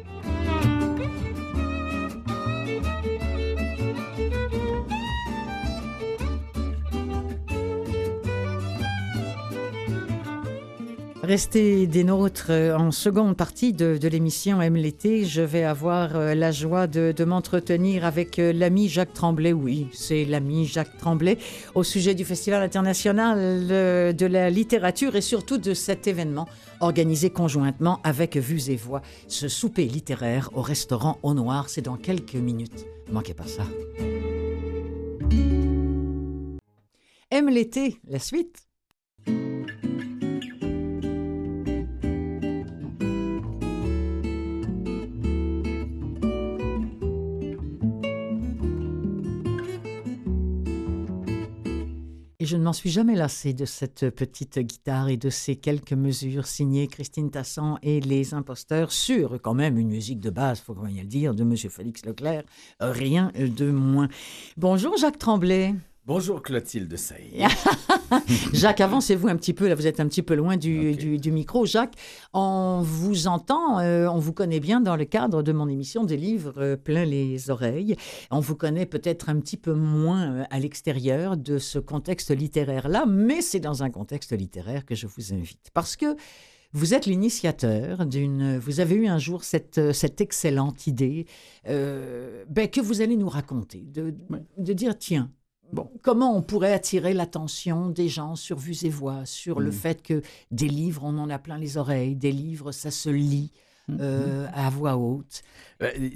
S1: Restez des nôtres en seconde partie de, de l'émission Aime l'été. Je vais avoir la joie de, de m'entretenir avec l'ami Jacques Tremblay. Oui, c'est l'ami Jacques Tremblay au sujet du Festival international de la littérature et surtout de cet événement organisé conjointement avec Vues et Voix. Ce souper littéraire au restaurant Au Noir, c'est dans quelques minutes. Ne manquez pas ça. Aime l'été, la suite. Et je ne m'en suis jamais lassée de cette petite guitare et de ces quelques mesures signées Christine Tassan et Les Imposteurs sur quand même une musique de base, il faut quand même le dire, de M. Félix Leclerc, rien de moins. Bonjour Jacques Tremblay.
S6: Bonjour Clotilde Sey.
S1: Jacques, avancez-vous un petit peu, là vous êtes un petit peu loin du, okay. du, du micro. Jacques, on vous entend, euh, on vous connaît bien dans le cadre de mon émission des livres euh, plein les oreilles. On vous connaît peut-être un petit peu moins euh, à l'extérieur de ce contexte littéraire-là, mais c'est dans un contexte littéraire que je vous invite. Parce que vous êtes l'initiateur d'une... Vous avez eu un jour cette, cette excellente idée euh, ben, que vous allez nous raconter, de, de dire, tiens, bon, comment on pourrait attirer l'attention des gens sur Vues et Voix, sur mmh. le fait que des livres, on en a plein les oreilles, des livres, ça se lit mmh. euh, à voix haute.
S6: Euh,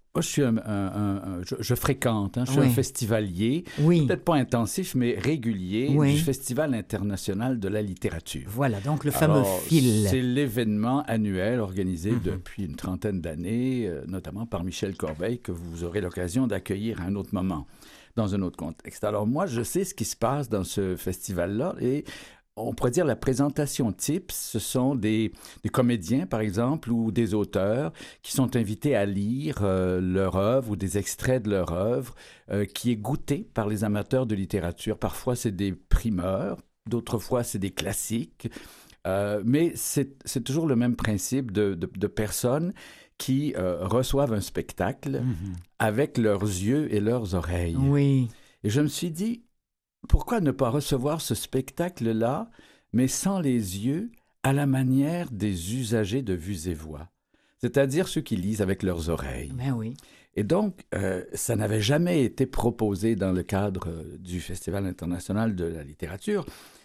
S6: Moi, je suis un, un, un, un je, je fréquente, hein, je suis
S1: oui.
S6: un festivalier,
S1: oui.
S6: peut-être pas intensif, mais régulier
S1: oui.
S6: du Festival international de la littérature.
S1: Voilà, donc le fameux
S6: Alors,
S1: F I L.
S6: C'est l'événement annuel organisé
S1: Mm-hmm.
S6: depuis une trentaine d'années, euh, notamment par Michel Corbeil, que vous aurez l'occasion d'accueillir à un autre moment, dans un autre contexte. Alors moi, je sais ce qui se passe dans ce festival-là et on pourrait dire la présentation type, ce sont des, des comédiens, par exemple, ou des auteurs qui sont invités à lire euh, leur œuvre ou des extraits de leur œuvre euh, qui est goûté par les amateurs de littérature. Parfois, c'est des primeurs, d'autres fois, c'est des classiques. Euh, mais c'est, c'est toujours le même principe de, de, de personnes qui euh, reçoivent un spectacle mm-hmm. avec leurs yeux et leurs oreilles.
S1: Oui.
S6: Et je me suis dit, pourquoi ne pas recevoir ce spectacle-là, mais sans les yeux, à la manière des usagers de vues et voix, c'est-à-dire ceux qui lisent avec leurs oreilles.
S1: Ben oui.
S6: Et donc, euh, ça n'avait jamais été proposé dans le cadre euh, du Festival international de la littérature.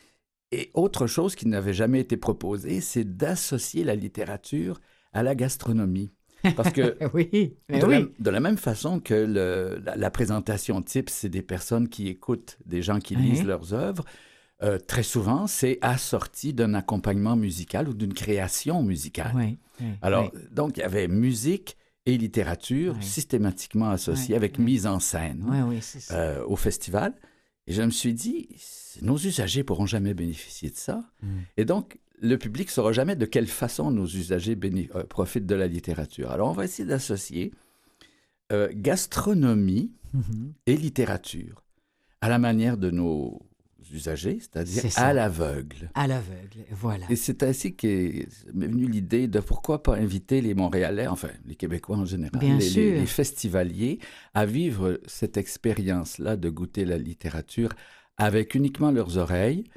S6: Et autre chose qui n'avait jamais été proposée, c'est d'associer la littérature à la gastronomie. Parce que
S1: oui, mais
S6: de,
S1: oui.
S6: la, de la même façon que le, la, la présentation type, c'est des personnes qui écoutent, des gens qui lisent oui. leurs œuvres, euh, très souvent, c'est assorti d'un accompagnement musical ou d'une création musicale.
S1: Oui, oui,
S6: Alors,
S1: oui.
S6: donc, il y avait musique et littérature oui. systématiquement associées oui, avec oui. mise en scène
S1: oui, oui, c'est ça.
S6: Euh, au festival. Et je me suis dit, nos usagers ne pourront jamais bénéficier de ça. Mm. Et donc, le public ne saura jamais de quelle façon nos usagers béné- euh, profitent de la littérature. Alors, on va essayer d'associer euh, gastronomie mm-hmm. et littérature à la manière de nos usagers, c'est-à-dire c'est à l'aveugle.
S1: À l'aveugle, voilà.
S6: Et c'est ainsi qu'est m'est venue l'idée de pourquoi pas inviter les Montréalais, enfin les Québécois en général,
S1: Bien
S6: les,
S1: sûr.
S6: les, les festivaliers, à vivre cette expérience-là de goûter la littérature avec uniquement leurs oreilles,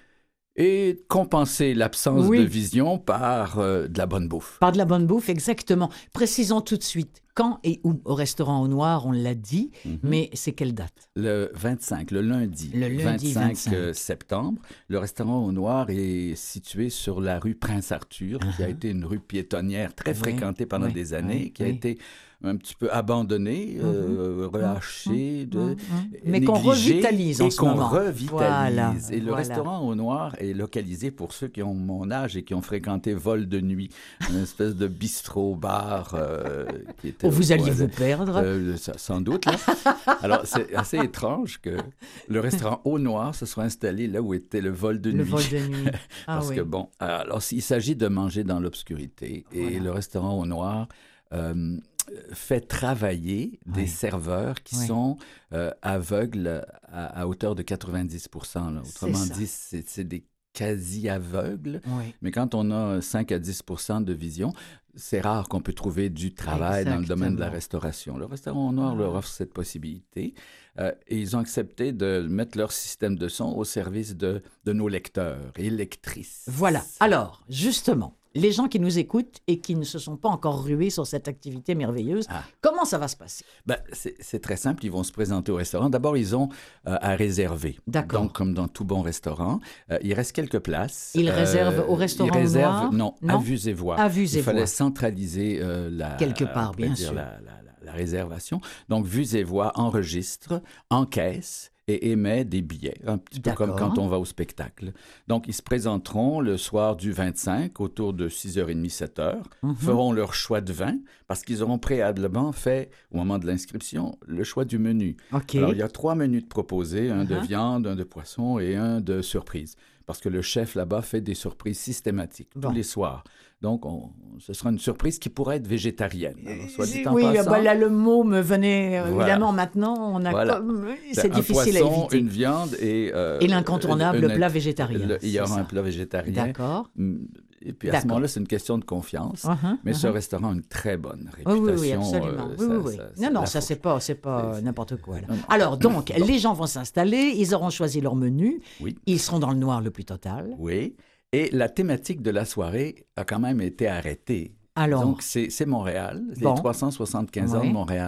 S6: et compenser l'absence oui. de vision par euh, de la bonne bouffe.
S1: Par de la bonne bouffe, exactement. Précisons tout de suite, quand et où au restaurant au noir, on l'a dit, mm-hmm. mais c'est quelle date?
S6: Le vingt-cinq, le lundi,
S1: le lundi
S6: vingt-cinq,
S1: vingt-cinq
S6: septembre. Le restaurant au noir est situé sur la rue Prince-Arthur, uh-huh. qui a été une rue piétonnière très oui. fréquentée pendant oui. des années, oui. qui a oui. été un petit peu abandonnée, mm-hmm. euh, relâchée, mm-hmm. de,
S1: mm-hmm. mais qu'on revitalise en ce
S6: qu'on
S1: moment.
S6: revitalise.
S1: Voilà.
S6: Et le
S1: voilà.
S6: restaurant au noir est localisé, pour ceux qui ont mon âge et qui ont fréquenté Vol de nuit, une espèce de bistrot-bar euh, qui était...
S1: Oh, vous alliez vous perdre.
S6: Euh, ça, sans doute, là. Alors, c'est assez étrange que le restaurant au noir se soit installé là où était le Vol de
S1: le
S6: nuit.
S1: Le Vol de nuit. Ah,
S6: Parce
S1: oui.
S6: que, bon, alors, il s'agit de manger dans l'obscurité. Voilà. Et le restaurant au noir... Euh, fait travailler oui. des serveurs qui oui. sont euh, aveugles à, à hauteur de quatre-vingt-dix pour cent. Là. Autrement
S1: c'est
S6: dit, c'est, c'est des quasi-aveugles.
S1: Oui.
S6: Mais quand on a cinq à dix pour cent de vision, c'est rare qu'on peut trouver du travail
S1: Exactement.
S6: dans le domaine de la restauration. Le restaurant au noir ah. leur offre cette possibilité euh, et ils ont accepté de mettre leur système de son au service de, de nos lecteurs et lectrices.
S1: Voilà. Alors, justement, les gens qui nous écoutent et qui ne se sont pas encore rués sur cette activité merveilleuse, ah. comment ça va se passer?
S6: Ben, c'est, c'est très simple. Ils vont se présenter au restaurant. D'abord, ils ont euh, à réserver.
S1: D'accord.
S6: Donc, comme dans tout bon restaurant, euh, il reste quelques places.
S1: Ils euh, réservent au restaurant
S6: ils réservent,
S1: noir?
S6: Non,
S1: non,
S6: à vue et voix.
S1: À vue et voix.
S6: Il fallait centraliser euh, la...
S1: Quelque part, bien
S6: dire,
S1: sûr.
S6: La, la, la, la réservation. Donc, vue et voix enregistre, encaisse et émet des billets, un petit peu
S1: D'accord.
S6: comme quand on va au spectacle. Donc, ils se présenteront le soir du vingt-cinq, autour de six heures trente, sept heures, mm-hmm. feront leur choix de vin, parce qu'ils auront préalablement fait, au moment de l'inscription, le choix du menu.
S1: Okay.
S6: Alors, il y a trois menus de proposés, un
S1: uh-huh.
S6: de viande, un de poisson et un de surprise. Parce que le chef, là-bas, fait des surprises systématiques, bon. tous les soirs. Donc, on, ce sera une surprise qui pourrait être végétarienne. Alors, soit dit en
S1: oui,
S6: passant,
S1: bah là, le mot me venait, euh,
S6: voilà.
S1: évidemment, maintenant, on a
S6: voilà.
S1: comme... C'est,
S6: c'est
S1: difficile
S6: un poisson,
S1: à éviter.
S6: Une viande et... Euh,
S1: et l'incontournable,
S6: une,
S1: le plat végétarien.
S6: Le, il y aura un plat végétarien.
S1: D'accord.
S6: Et puis, à D'accord. ce moment-là, c'est une question de confiance. Uh-huh, mais uh-huh. ce restaurant a une très bonne réputation.
S1: Oui, oui, oui absolument. Euh, oui, oui, oui. Ça, ça, non, non, ça, c'est pas, c'est pas c'est, n'importe quoi. Là. Non, non. Alors, donc, bon. les gens vont s'installer, ils auront choisi leur menu.
S6: Oui.
S1: Ils seront dans le noir le plus total.
S6: Oui. Et la thématique de la soirée a quand même été arrêtée.
S1: Alors,
S6: donc, c'est, c'est Montréal,
S1: bon.
S6: les trois cent soixante-quinze oui. ans de Montréal.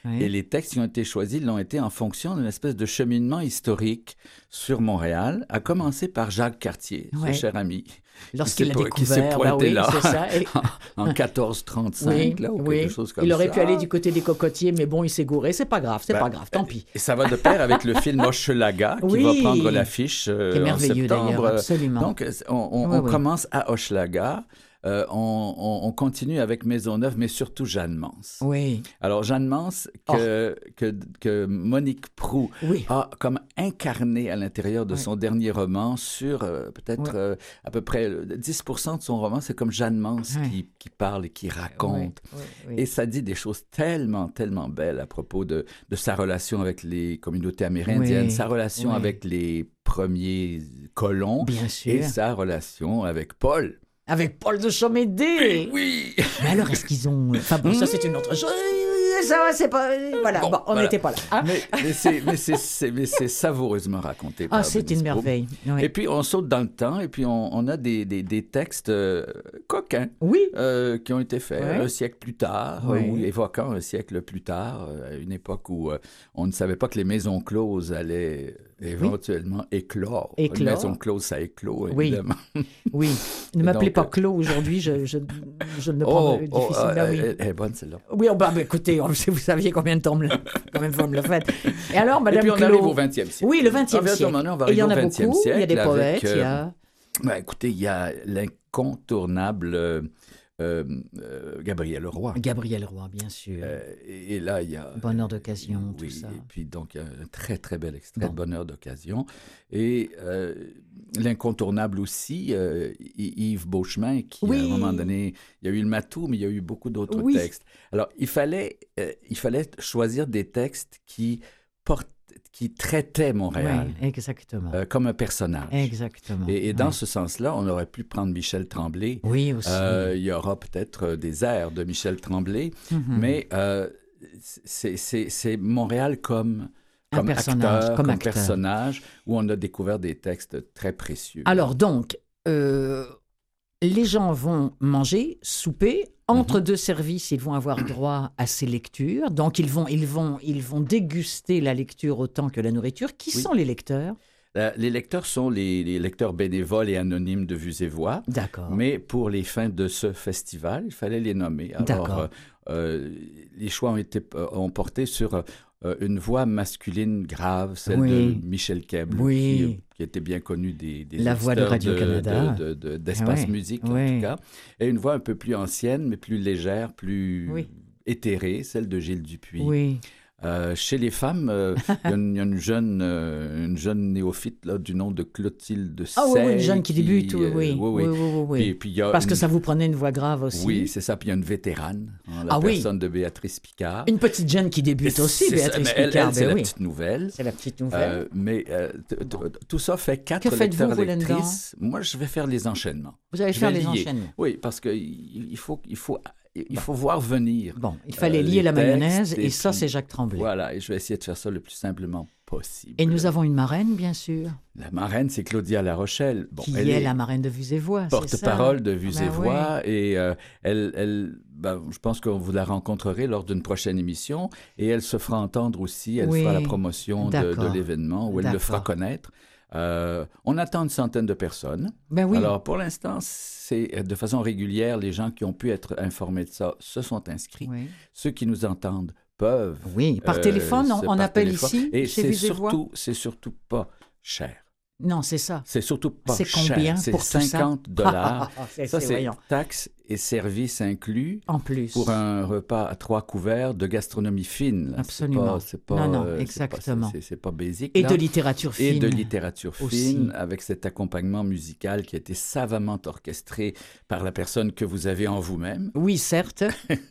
S6: Et les textes qui ont été choisis l'ont été en fonction d'une espèce de cheminement historique sur Montréal, à commencer par Jacques Cartier,
S1: ouais.
S6: ce cher ami.
S1: Lorsqu'il a
S6: po-
S1: découvert,
S6: qui s'est pointé
S1: bah oui,
S6: là
S1: c'est ça. Et...
S6: en quatorze trente-cinq,
S1: oui,
S6: là, ou
S1: oui.
S6: quelque chose comme
S1: il aurait
S6: ça.
S1: pu aller du côté des cocotiers, mais bon, il s'est gouré. C'est pas grave, c'est
S6: Ben,
S1: pas grave, tant pis.
S6: Et ça va de pair avec le film Hochelaga, qui
S1: Oui.
S6: va prendre l'affiche euh,
S1: C'est
S6: en
S1: merveilleux d'ailleurs,
S6: septembre.
S1: absolument.
S6: Donc, on, on,
S1: Oui,
S6: on
S1: oui.
S6: commence à Hochelaga. Euh, on, on, on continue avec Maisonneuve, mais surtout Jeanne Mans.
S1: Oui,
S6: Alors, Jeanne Mans, que, que, que Monique Proulx
S1: oui.
S6: a comme incarné à l'intérieur de
S1: Oui.
S6: son dernier roman sur euh, peut-être
S1: Oui.
S6: euh, à peu près euh, dix pour cent de son roman, c'est comme Jeanne Mans
S1: Oui.
S6: qui, qui parle et qui raconte.
S1: Oui, oui, oui.
S6: Et ça dit des choses tellement, tellement belles à propos de, de sa relation avec les communautés amérindiennes,
S1: Oui,
S6: sa relation
S1: oui.
S6: avec les premiers colons
S1: Bien sûr.
S6: et sa relation avec Paul.
S1: Avec Paul de Chomédé.
S6: Oui!
S1: Mais alors, est-ce qu'ils ont... Enfin bon, ça, c'est une autre chose. Ça va, c'est pas... Voilà,
S6: Bon,
S1: bon, on
S6: voilà.
S1: n'était pas là. Hein?
S6: Mais, mais c'est, mais c'est, c'est- mais c'est savoureusement raconté.
S1: Ah,
S6: par
S1: c'est
S6: Denise
S1: une
S6: Proulx.
S1: merveille. Oui.
S6: Et puis, on saute dans le temps et puis on, on a des, des, des textes euh, coquins
S1: Oui.
S6: euh, qui ont été faits
S1: Ouais.
S6: un siècle plus tard,
S1: Ouais.
S6: ou évoquant un siècle plus tard, euh, à une époque où euh, on ne savait pas que les maisons closes allaient éventuellement éclore.
S1: Éclore.
S6: Une maison close, ça éclore,
S1: Oui.
S6: évidemment.
S1: Oui. Ne
S6: Et
S1: m'appelez
S6: donc,
S1: pas
S6: euh,
S1: Claude aujourd'hui, je, je, je ne le
S6: Oh,
S1: prends
S6: oh,
S1: difficilement.
S6: ah,
S1: oui.
S6: elle, elle est bonne celle-là.
S1: Oui, oh, bah, bah, écoutez, on- vous saviez combien de temps me le, combien de fois me le faites. Et alors,
S6: Et
S1: Madame
S6: puis on
S1: Claude...
S6: arrive au vingtième siècle.
S1: Oui, le vingtième
S6: Ah, bientôt,
S1: siècle.
S6: maintenant, on va
S1: Et il y en
S6: arriver
S1: a
S6: au vingtième
S1: beaucoup, il y a des
S6: siècle
S1: poètes,
S6: avec,
S1: il y
S6: euh,
S1: a...
S6: Ben, écoutez, il y a l'incontournable euh, euh, euh, Gabriel Roy.
S1: Gabriel Roy, bien sûr.
S6: Euh, et, et là, il y a...
S1: Bonheur d'occasion, tout
S6: oui,
S1: ça.
S6: Et puis, donc, il y a un très, très bel extrait
S1: Bon.
S6: de Bonheur d'occasion. Et euh, l'incontournable aussi, euh, Y- Yves Beauchemin, qui,
S1: Oui.
S6: à un moment donné, il y a eu le Matou, mais il y a eu beaucoup d'autres
S1: Oui.
S6: textes. Alors, il fallait, euh, il fallait choisir des textes qui, portent, qui traitaient Montréal
S1: Oui, exactement.
S6: euh, comme un personnage.
S1: Exactement.
S6: Et, et dans
S1: Ouais.
S6: ce sens-là, on aurait pu prendre Michel Tremblay.
S1: Oui, aussi.
S6: Euh, il y aura peut-être euh, des airs de Michel Tremblay,
S1: Mhm.
S6: mais euh, c'est, c'est, c'est Montréal comme,
S1: Un
S6: comme
S1: personnage,
S6: acteur,
S1: comme
S6: comme,
S1: acteur.
S6: personnage, où on a découvert des textes très précieux.
S1: Alors donc, euh, les gens vont manger, souper. Entre
S6: Mhm.
S1: deux services, ils vont avoir droit à ces lectures. Donc, ils vont, ils vont, ils vont déguster la lecture autant que la nourriture. Qui
S6: Oui.
S1: sont les lecteurs?
S6: Euh, les lecteurs sont les, les lecteurs bénévoles et anonymes de Vues et Voix,
S1: D'accord.
S6: mais pour les fins de ce festival, il fallait les nommer. Alors,
S1: D'accord.
S6: euh, euh, les choix ont, été, euh, ont porté sur euh, une voix masculine grave, celle
S1: Oui.
S6: de Michel Keble,
S1: Oui.
S6: qui, qui était bien connue des, des
S1: La voix de
S6: auditeurs
S1: Radio-Canada.
S6: de- de- de- d'Espace
S1: Ouais.
S6: Musique, en
S1: Ouais.
S6: tout cas. Et une voix un peu plus ancienne, mais plus légère, plus
S1: Oui.
S6: éthérée, celle de Gilles Dupuis.
S1: Oui.
S6: Euh, chez les femmes, euh, il y a une, il y a une jeune, euh, une jeune néophyte là, du nom de Clotilde Say.
S1: Ah oui, oui, une jeune qui débute, oui,
S6: euh,
S1: oui. Oui, oui, oui, oui.
S6: Puis, puis il y a
S1: Parce
S6: une-
S1: que ça vous prenait une voix grave aussi.
S6: Oui, c'est ça. Puis il y a une vétérane, hein, la
S1: Ah oui.
S6: personne de Béatrice Picard.
S1: Une petite jeune qui débute
S6: Et
S1: aussi,
S6: c'est ça,
S1: Béatrice
S6: mais elle,
S1: Picard.
S6: elle, c'est
S1: ben
S6: la
S1: oui.
S6: petite nouvelle.
S1: C'est la petite nouvelle.
S6: Euh, mais euh, t- t- tout ça fait quatre
S1: Que faites-vous,
S6: lecteurs
S1: vous, là-dedans?
S6: lectrices. Moi, je vais faire les enchaînements.
S1: Vous allez
S6: je
S1: faire
S6: vais
S1: les
S6: lier.
S1: enchaînements.
S6: Oui, parce qu'il il faut, il faut, il faut voir venir.
S1: Bon, il fallait
S6: Euh,
S1: lier
S6: les
S1: la mayonnaise
S6: textes
S1: et,
S6: et
S1: ça,
S6: puis-
S1: c'est Jacques Tremblay.
S6: Voilà, et je vais essayer de faire ça le plus simplement possible.
S1: Et nous avons une marraine, bien sûr,
S6: La marraine, c'est Claudia La Rochelle. Bon,
S1: qui
S6: elle
S1: est la marraine de Vues et Voix. c'est ça?
S6: porte-parole de Vues
S1: Ben
S6: et
S1: oui.
S6: Voix et euh, elle, elle ben, je pense que vous la rencontrerez lors d'une prochaine émission et elle se fera entendre aussi, elle
S1: Oui.
S6: fera la promotion de, de
S1: D'accord.
S6: l'événement où elle le fera
S1: D'accord.
S6: connaître. Euh, on attend une centaine de personnes.
S1: Ben oui.
S6: Alors, pour l'instant, c'est de façon régulière, les gens qui ont pu être informés de ça se sont inscrits.
S1: Oui.
S6: Ceux qui nous entendent peuvent.
S1: Oui, par
S6: euh,
S1: téléphone, on,
S6: c'est
S1: on
S6: par
S1: appelle
S6: téléphone.
S1: ici,
S6: Et
S1: chez
S6: c'est
S1: Vues et Voix.
S6: surtout, c'est surtout pas cher.
S1: Non, c'est ça.
S6: C'est surtout pas
S1: C'est
S6: cher.
S1: combien
S6: C'est
S1: pour tout ça?
S6: cinquante dollars.
S1: C'est-
S6: Ça,
S1: c'est
S6: c'est
S1: voyant.
S6: taxes et services inclus
S1: En plus.
S6: pour un repas à trois couverts de gastronomie fine. là.
S1: Absolument.
S6: C'est pas, c'est pas,
S1: Non, non,
S6: euh, c'est pas-
S1: exactement.
S6: C'est c'est pas basique.
S1: Et
S6: là.
S1: de littérature fine.
S6: Et de littérature
S1: aussi.
S6: fine, avec cet accompagnement musical qui a été savamment orchestré par la personne que vous avez en vous-même.
S1: Oui, certes.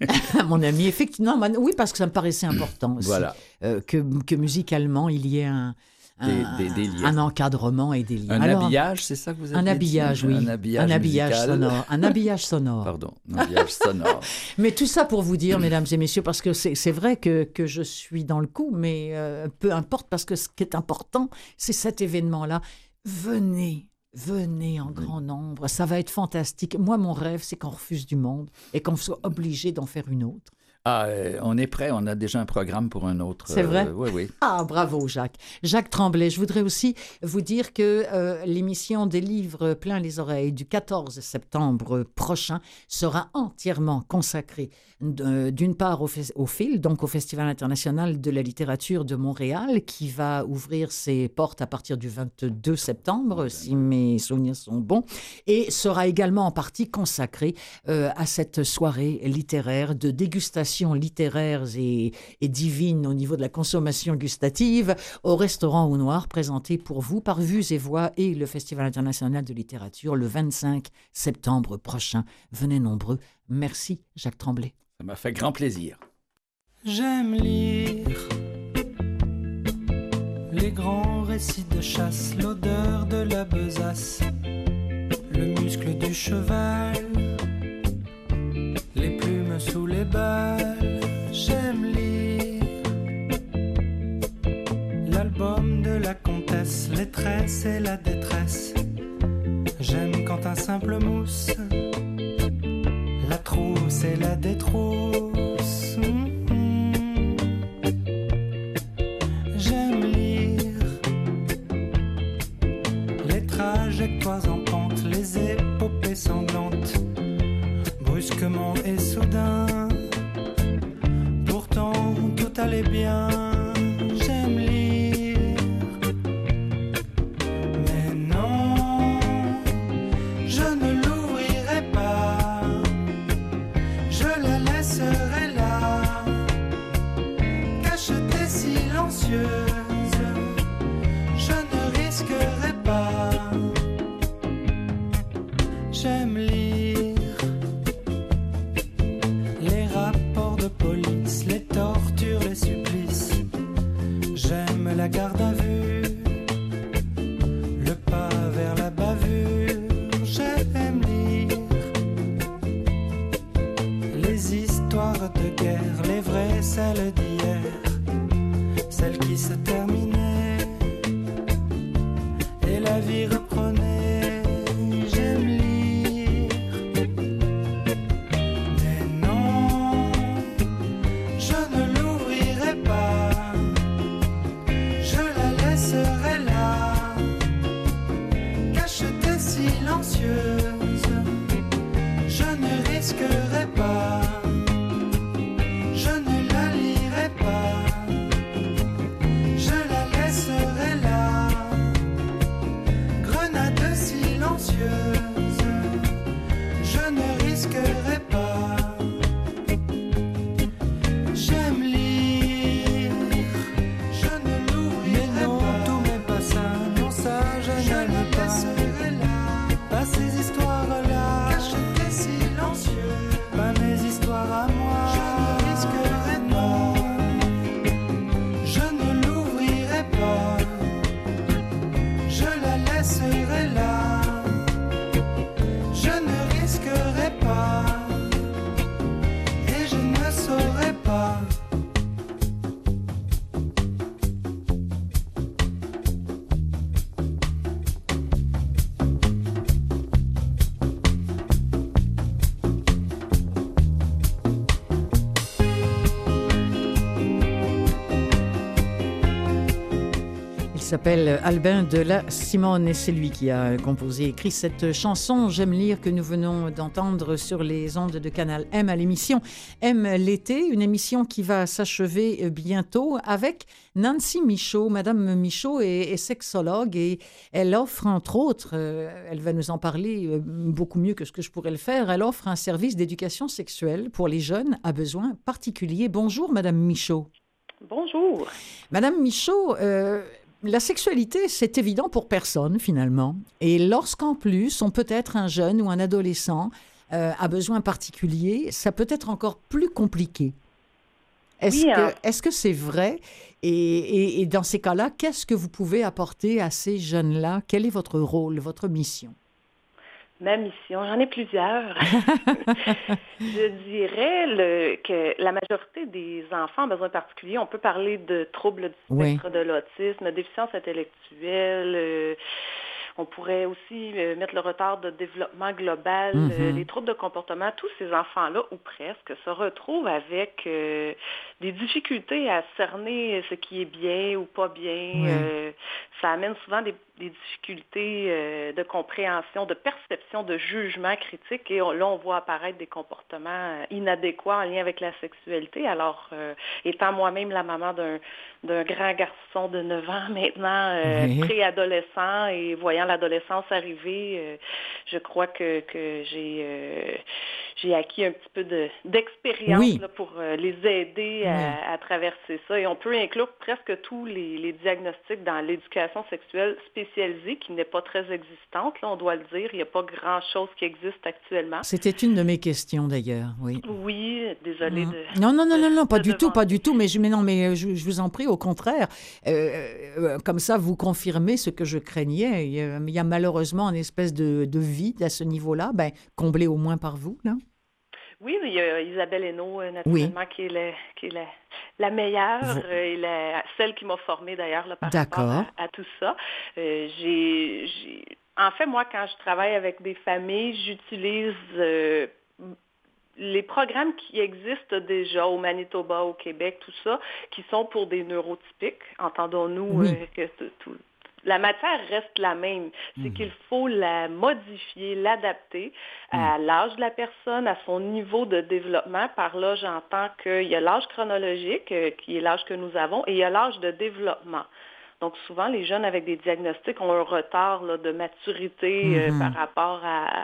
S1: Mon ami, effectivement. man- Oui, parce que ça me paraissait important aussi.
S6: Voilà.
S1: euh, que, que musicalement, il y ait un, un,
S6: Des- des- des liens.
S1: un encadrement et des liens.
S6: Un
S1: Alors,
S6: habillage, c'est ça que vous avez
S1: Un
S6: dit?
S1: habillage, oui.
S6: Un habillage,
S1: un habillage
S6: musical.
S1: sonore. Un habillage sonore.
S6: Pardon, un habillage sonore.
S1: Mais tout ça pour vous dire, mesdames et messieurs, parce que c'est c'est vrai que, que je suis dans le coup, mais euh, peu importe, parce que ce qui est important, c'est cet événement-là. Venez, venez en grand nombre, ça va être fantastique. Moi, mon rêve, c'est qu'on refuse du monde et qu'on soit obligé d'en faire une autre.
S6: Ah, euh, on est prêt, on a déjà un programme pour un autre.
S1: C'est vrai?
S6: Euh, oui, oui.
S1: Ah, bravo, Jacques. Jacques Tremblay, je voudrais aussi vous dire que euh, l'émission des livres plein les oreilles du quatorze septembre prochain sera entièrement consacrée euh, d'une part au, fe- au F I L, donc au Festival international de la littérature de Montréal, qui va ouvrir ses portes à partir du vingt-deux septembre, si mes souvenirs sont bons, et sera également en partie consacrée euh, à cette soirée littéraire de dégustation littéraires et, et divines au niveau de la consommation gustative au restaurant au Noir, présenté pour vous par Vues et Voix et le Festival international de littérature le vingt-cinq septembre prochain. Venez nombreux. Merci, Jacques Tremblay.
S6: Ça m'a fait grand plaisir.
S7: J'aime lire les grands récits de chasse, l'odeur de la besace, le muscle du cheval, les plumes sous les balles. J'aime lire l'album de la comtesse, les tresses et la détresse. J'aime quand un simple mousse, la trousse et la détrousse. Mm-hmm. J'aime lire les trajectoires en pente, les épopées sanglantes, brusquement et soudain. Pourtant tout allait bien. J'aime lire, mais non, je ne l'ouvrirai pas. Je la laisserai là, cachetée silencieuse. Je ne risquerai pas. J'aime lire les rapports de police, les tortures, les supplices. J'aime la garde à vue, le pas vers la bavure. J'aime lire les histoires de guerre, les vraies, celles d'hier, celles qui se terminaient et la vie reprenait. J'aime lire, mais non, je ne l'ouvrirai pas. Je la laisserai là, cachetée silencieuse. Je ne risquerai pas. Je ne la lirai pas. Je la laisserai là, grenade silencieuse. Je ne risquerai pas. J'aime lire, je ne l'ouvrirai pas. Tous mes passants, non ça je, je ne le laisserai là. Pas ces histoires-là, cachetées silencieuses. Pas mes histoires à moi, je ne risquerai pas. Je ne l'ouvrirai pas. Je la laisserai là. Je ne risquerai pas. Et je ne saurais pas.
S1: Il s'appelle Albin de la Simone et c'est lui qui a composé et écrit cette chanson J'aime lire que nous venons d'entendre sur les ondes de Canal M à l'émission M l'été, une émission qui va s'achever bientôt avec Nancy Michaud. Madame Michaud est, est sexologue et elle offre entre autres, euh, elle va nous en parler euh, beaucoup mieux que ce que je pourrais le faire, elle offre un service d'éducation sexuelle pour les jeunes à besoins particuliers. Bonjour Madame Michaud.
S8: Bonjour.
S1: Madame Michaud, euh, la sexualité, c'est évident pour personne, finalement. Et lorsqu'en plus, on peut être un jeune ou un adolescent euh, à besoin particulier, ça peut être encore plus compliqué. Est-ce
S8: Oui,
S1: que,
S8: hein.
S1: est-ce que c'est vrai? Et, et, et dans ces cas-là, qu'est-ce que vous pouvez apporter à ces jeunes-là? Quel est votre rôle, votre mission?
S8: Ma mission, j'en ai plusieurs. Je dirais le, que la majorité des enfants en besoins particuliers, on peut parler de troubles du spectre
S1: Oui.
S8: de l'autisme, déficience intellectuelle, euh, on pourrait aussi euh, mettre le retard de développement global,
S1: Mm-hmm.
S8: euh, les troubles de comportement. Tous ces enfants-là, ou presque, se retrouvent avec euh, des difficultés à cerner ce qui est bien ou pas bien.
S1: Oui.
S8: Euh, ça amène souvent des, des difficultés euh, de compréhension, de perception, de jugement critique. Et on, là, on voit apparaître des comportements inadéquats en lien avec la sexualité. Alors, euh, étant moi-même la maman d'un, d'un grand garçon de neuf ans maintenant, euh,
S1: Oui.
S8: préadolescent, et voyant l'adolescence arriver, euh, je crois que, que j'ai, euh, j'ai acquis un petit peu de, d'expérience
S1: Oui.
S8: là, pour euh, les aider à,
S1: Oui.
S8: à traverser ça. Et on peut inclure presque tous les, les diagnostics dans l'éducation sexuelle spécialisée, qui n'est pas très existante, là, on doit le dire. Il n'y a pas grand-chose qui existe actuellement.
S1: C'était une de mes questions, d'ailleurs, oui.
S8: Oui, désolée
S1: Mm.
S8: de...
S1: Non, non, non,
S8: de-
S1: non, non, pas
S8: de
S1: du tout,
S8: devancer.
S1: pas du tout. Mais, je, mais non, mais je, je vous en prie, au contraire. Euh, euh, comme ça, vous confirmez ce que je craignais. Il y a, il y a malheureusement une espèce de, de vide à ce niveau-là, ben, comblé au moins par vous, là.
S8: Oui, il y a Isabelle Hainaut, euh, naturellement, qui est, la, qui est la, la meilleure,
S1: Vous-
S8: euh, et la, celle qui m'a formée d'ailleurs là, par
S1: D'accord.
S8: rapport à, à tout ça. Euh, j'ai, j'ai... En fait, moi, quand je travaille avec des familles, j'utilise euh, les programmes qui existent déjà au Manitoba, au Québec, tout ça, qui sont pour des neurotypiques. Entendons-nous
S1: Oui.
S8: euh, que tout, tout- la matière reste la même. C'est
S1: Mhm.
S8: qu'il faut la modifier, l'adapter à l'âge de la personne, à son niveau de développement. Par là, j'entends qu'il y a l'âge chronologique, euh, qui est l'âge que nous avons, et il y a l'âge de développement. Donc, souvent, les jeunes avec des diagnostics ont un retard là, de maturité euh,
S1: Mhm.
S8: par rapport à,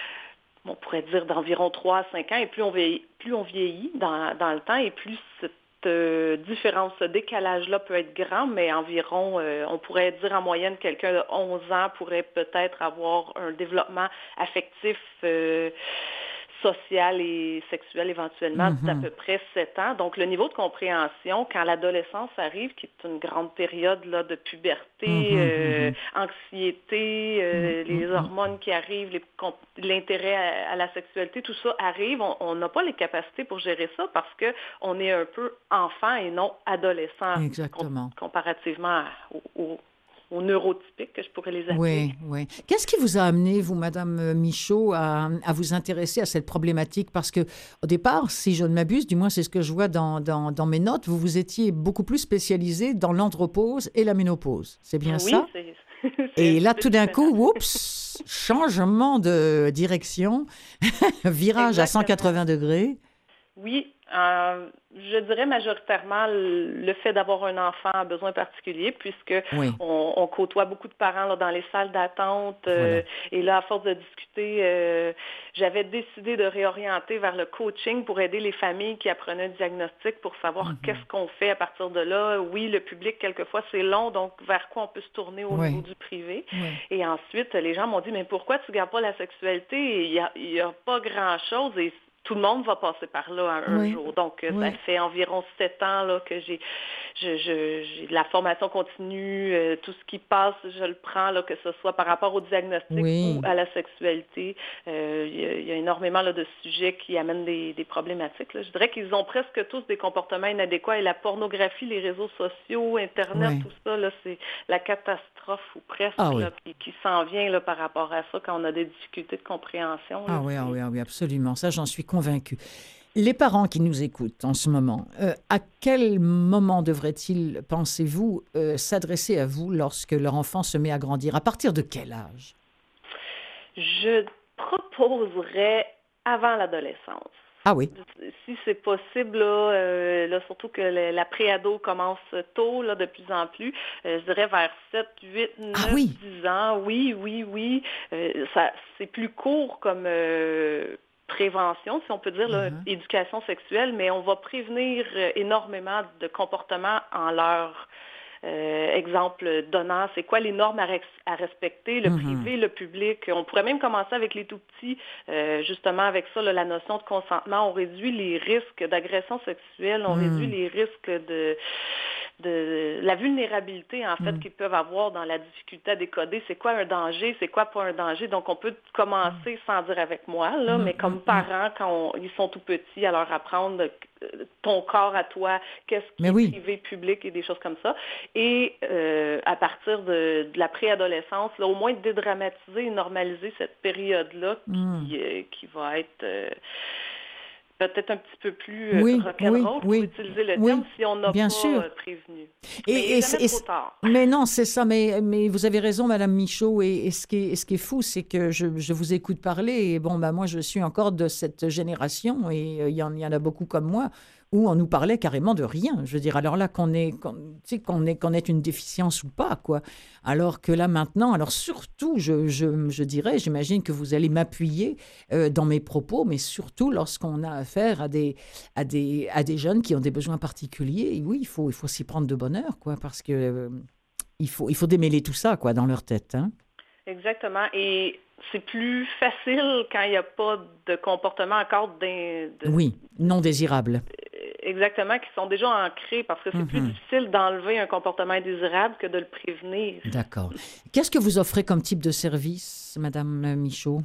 S8: on pourrait dire, d'environ trois à cinq ans. Et plus on vieillit, plus on vieillit dans, dans le temps, et plus cette euh, différence, ce décalage-là peut être grand, mais environ, euh, on pourrait dire en moyenne, quelqu'un de onze ans pourrait peut-être avoir un développement affectif, euh, social et sexuel éventuellement
S1: Mhm.
S8: d'à peu près sept ans. Donc, le niveau de compréhension, quand l'adolescence arrive, qui est une grande période là, de puberté,
S1: Mhm,
S8: euh,
S1: mhm.
S8: anxiété, euh,
S1: Mhm,
S8: les
S1: mhm.
S8: hormones qui arrivent, les comp- l'intérêt à, à la sexualité, tout ça arrive. On- On n'a pas les capacités pour gérer ça parce que on est un peu enfant et non adolescent,
S1: Exactement.
S8: com- comparativement à- aux, aux- aux neurotypiques, que je pourrais les appeler.
S1: Oui, oui. Qu'est-ce qui vous a amené, vous, Madame Michaud, à, à vous intéresser à cette problématique? Parce que au départ, si je ne m'abuse, du moins c'est ce que je vois dans, dans, dans mes notes, vous vous étiez beaucoup plus spécialisée dans l'andropause et la ménopause. C'est bien
S8: Oui,
S1: ça?
S8: c'est, c'est
S1: Et
S8: un
S1: là,
S8: petit peu
S1: tout d'un
S8: différent.
S1: coup, oups, changement de direction, virage à cent quatre-vingts degrés.
S8: Oui, euh, je dirais majoritairement le fait d'avoir un enfant à besoin particulier, puisque
S1: Oui.
S8: on, on côtoie beaucoup de parents là, dans les salles d'attente. euh,
S1: Voilà.
S8: Et là, à force de discuter, euh, j'avais décidé de réorienter vers le coaching pour aider les familles qui apprenaient un diagnostic pour savoir
S1: Mhm.
S8: qu'est-ce qu'on fait à partir de là. Oui, le public, quelquefois, c'est long, donc vers quoi on peut se tourner au
S1: Oui.
S8: niveau du privé.
S1: Oui.
S8: Et ensuite, les gens m'ont dit, mais pourquoi tu ne gardes pas la sexualité? Il n'y a, il y a pas grand-chose. Et tout le monde va passer par là un, un
S1: Oui.
S8: jour. Donc, euh,
S1: Oui.
S8: ça fait environ sept ans là, que j'ai, je, je, j'ai de la formation continue, euh, tout ce qui passe, je le prends, là, que ce soit par rapport au diagnostic
S1: Oui.
S8: ou à la sexualité. Euh, il y a, il y a énormément là, de sujets qui amènent des, des problématiques, là. Je dirais qu'ils ont presque tous des comportements inadéquats, et la pornographie, les réseaux sociaux, Internet,
S1: Oui.
S8: tout ça, là, c'est la catastrophe, ou presque,
S1: Ah oui.
S8: là, qui, qui s'en vient là, par rapport à ça quand on a des difficultés de compréhension.
S1: Ah
S8: là.
S1: oui, ah
S8: C'est-
S1: oui, ah oui, absolument. Ça, j'en suis convaincue. Les parents qui nous écoutent en ce moment, euh, à quel moment devraient-ils, pensez-vous, euh, s'adresser à vous lorsque leur enfant se met à grandir? À partir de quel âge?
S8: Je proposerais avant l'adolescence.
S1: Ah oui.
S8: Si c'est possible, là, euh, là, surtout que le- la préado commence tôt, là, de plus en plus, euh, je dirais vers sept, huit, neuf,
S1: Ah oui.
S8: dix ans. Oui, oui, oui. Euh, ça, c'est plus court comme euh, prévention, si on peut dire, là,
S1: Mhm.
S8: éducation sexuelle, mais on va prévenir euh, énormément de comportements en leur euh, exemple donnant, c'est quoi les normes à, rex- à respecter, le
S1: Mhm.
S8: privé, le public. On pourrait même commencer avec les tout-petits, euh, justement avec ça, là, la notion de consentement. On réduit les risques d'agression sexuelle, on
S1: Mhm.
S8: réduit les risques de de la vulnérabilité, en fait,
S1: Mm.
S8: qu'ils peuvent avoir dans la difficulté à décoder. C'est quoi un danger? C'est quoi pas un danger? Donc, on peut commencer sans dire avec moi, là,
S1: Mm,
S8: mais comme
S1: mm,
S8: parents, quand on- ils sont tout petits, à leur apprendre euh, ton corps à toi, qu'est-ce qui
S1: Mais
S8: est
S1: oui.
S8: privé, public et des choses comme ça. Et euh, à partir de, de la préadolescence, là, au moins dédramatiser et normaliser cette période-là qui,
S1: Mm.
S8: euh, qui va être euh, peut-être un petit peu plus euh,
S1: Oui,
S8: rock'n'roll,
S1: oui, oui,
S8: pour utiliser le
S1: oui,
S8: terme, si on n'a
S1: bien
S8: pas
S1: sûr.
S8: euh, prévenu.
S1: Et-
S8: Mais il
S1: et
S8: n'est
S1: c'est-
S8: jamais
S1: et
S8: trop
S1: c'est-
S8: tard.
S1: Mais non, c'est ça. Mais, mais vous avez raison, Madame Michaud. Et, et ce, qui est, et ce qui est fou, c'est que je, je vous écoute parler. Et bon, bah, moi, je suis encore de cette génération. Et euh, il y, en, il y en a beaucoup comme moi où on nous parlait carrément de rien. Je veux dire, alors là, qu'on ait, qu'on, tu sais, qu'on ait, qu'on ait une déficience ou pas, quoi. Alors que là, maintenant, alors surtout, je, je, je dirais, j'imagine que vous allez m'appuyer euh, dans mes propos, mais surtout lorsqu'on a affaire à des, à des, à des jeunes qui ont des besoins particuliers. Et oui, il faut, il faut s'y prendre de bonne heure, quoi, parce que euh, il faut, il faut démêler tout ça, quoi, dans leur tête, hein.
S8: Exactement. Et c'est plus facile quand il n'y a pas de comportement encore d'in- de-
S1: Oui, non désirable.
S8: exactement, qui sont déjà ancrés, parce que c'est
S1: Mhm.
S8: plus difficile d'enlever un comportement indésirable que de le prévenir.
S1: D'accord. Qu'est-ce que vous offrez comme type de service, Madame Michaud?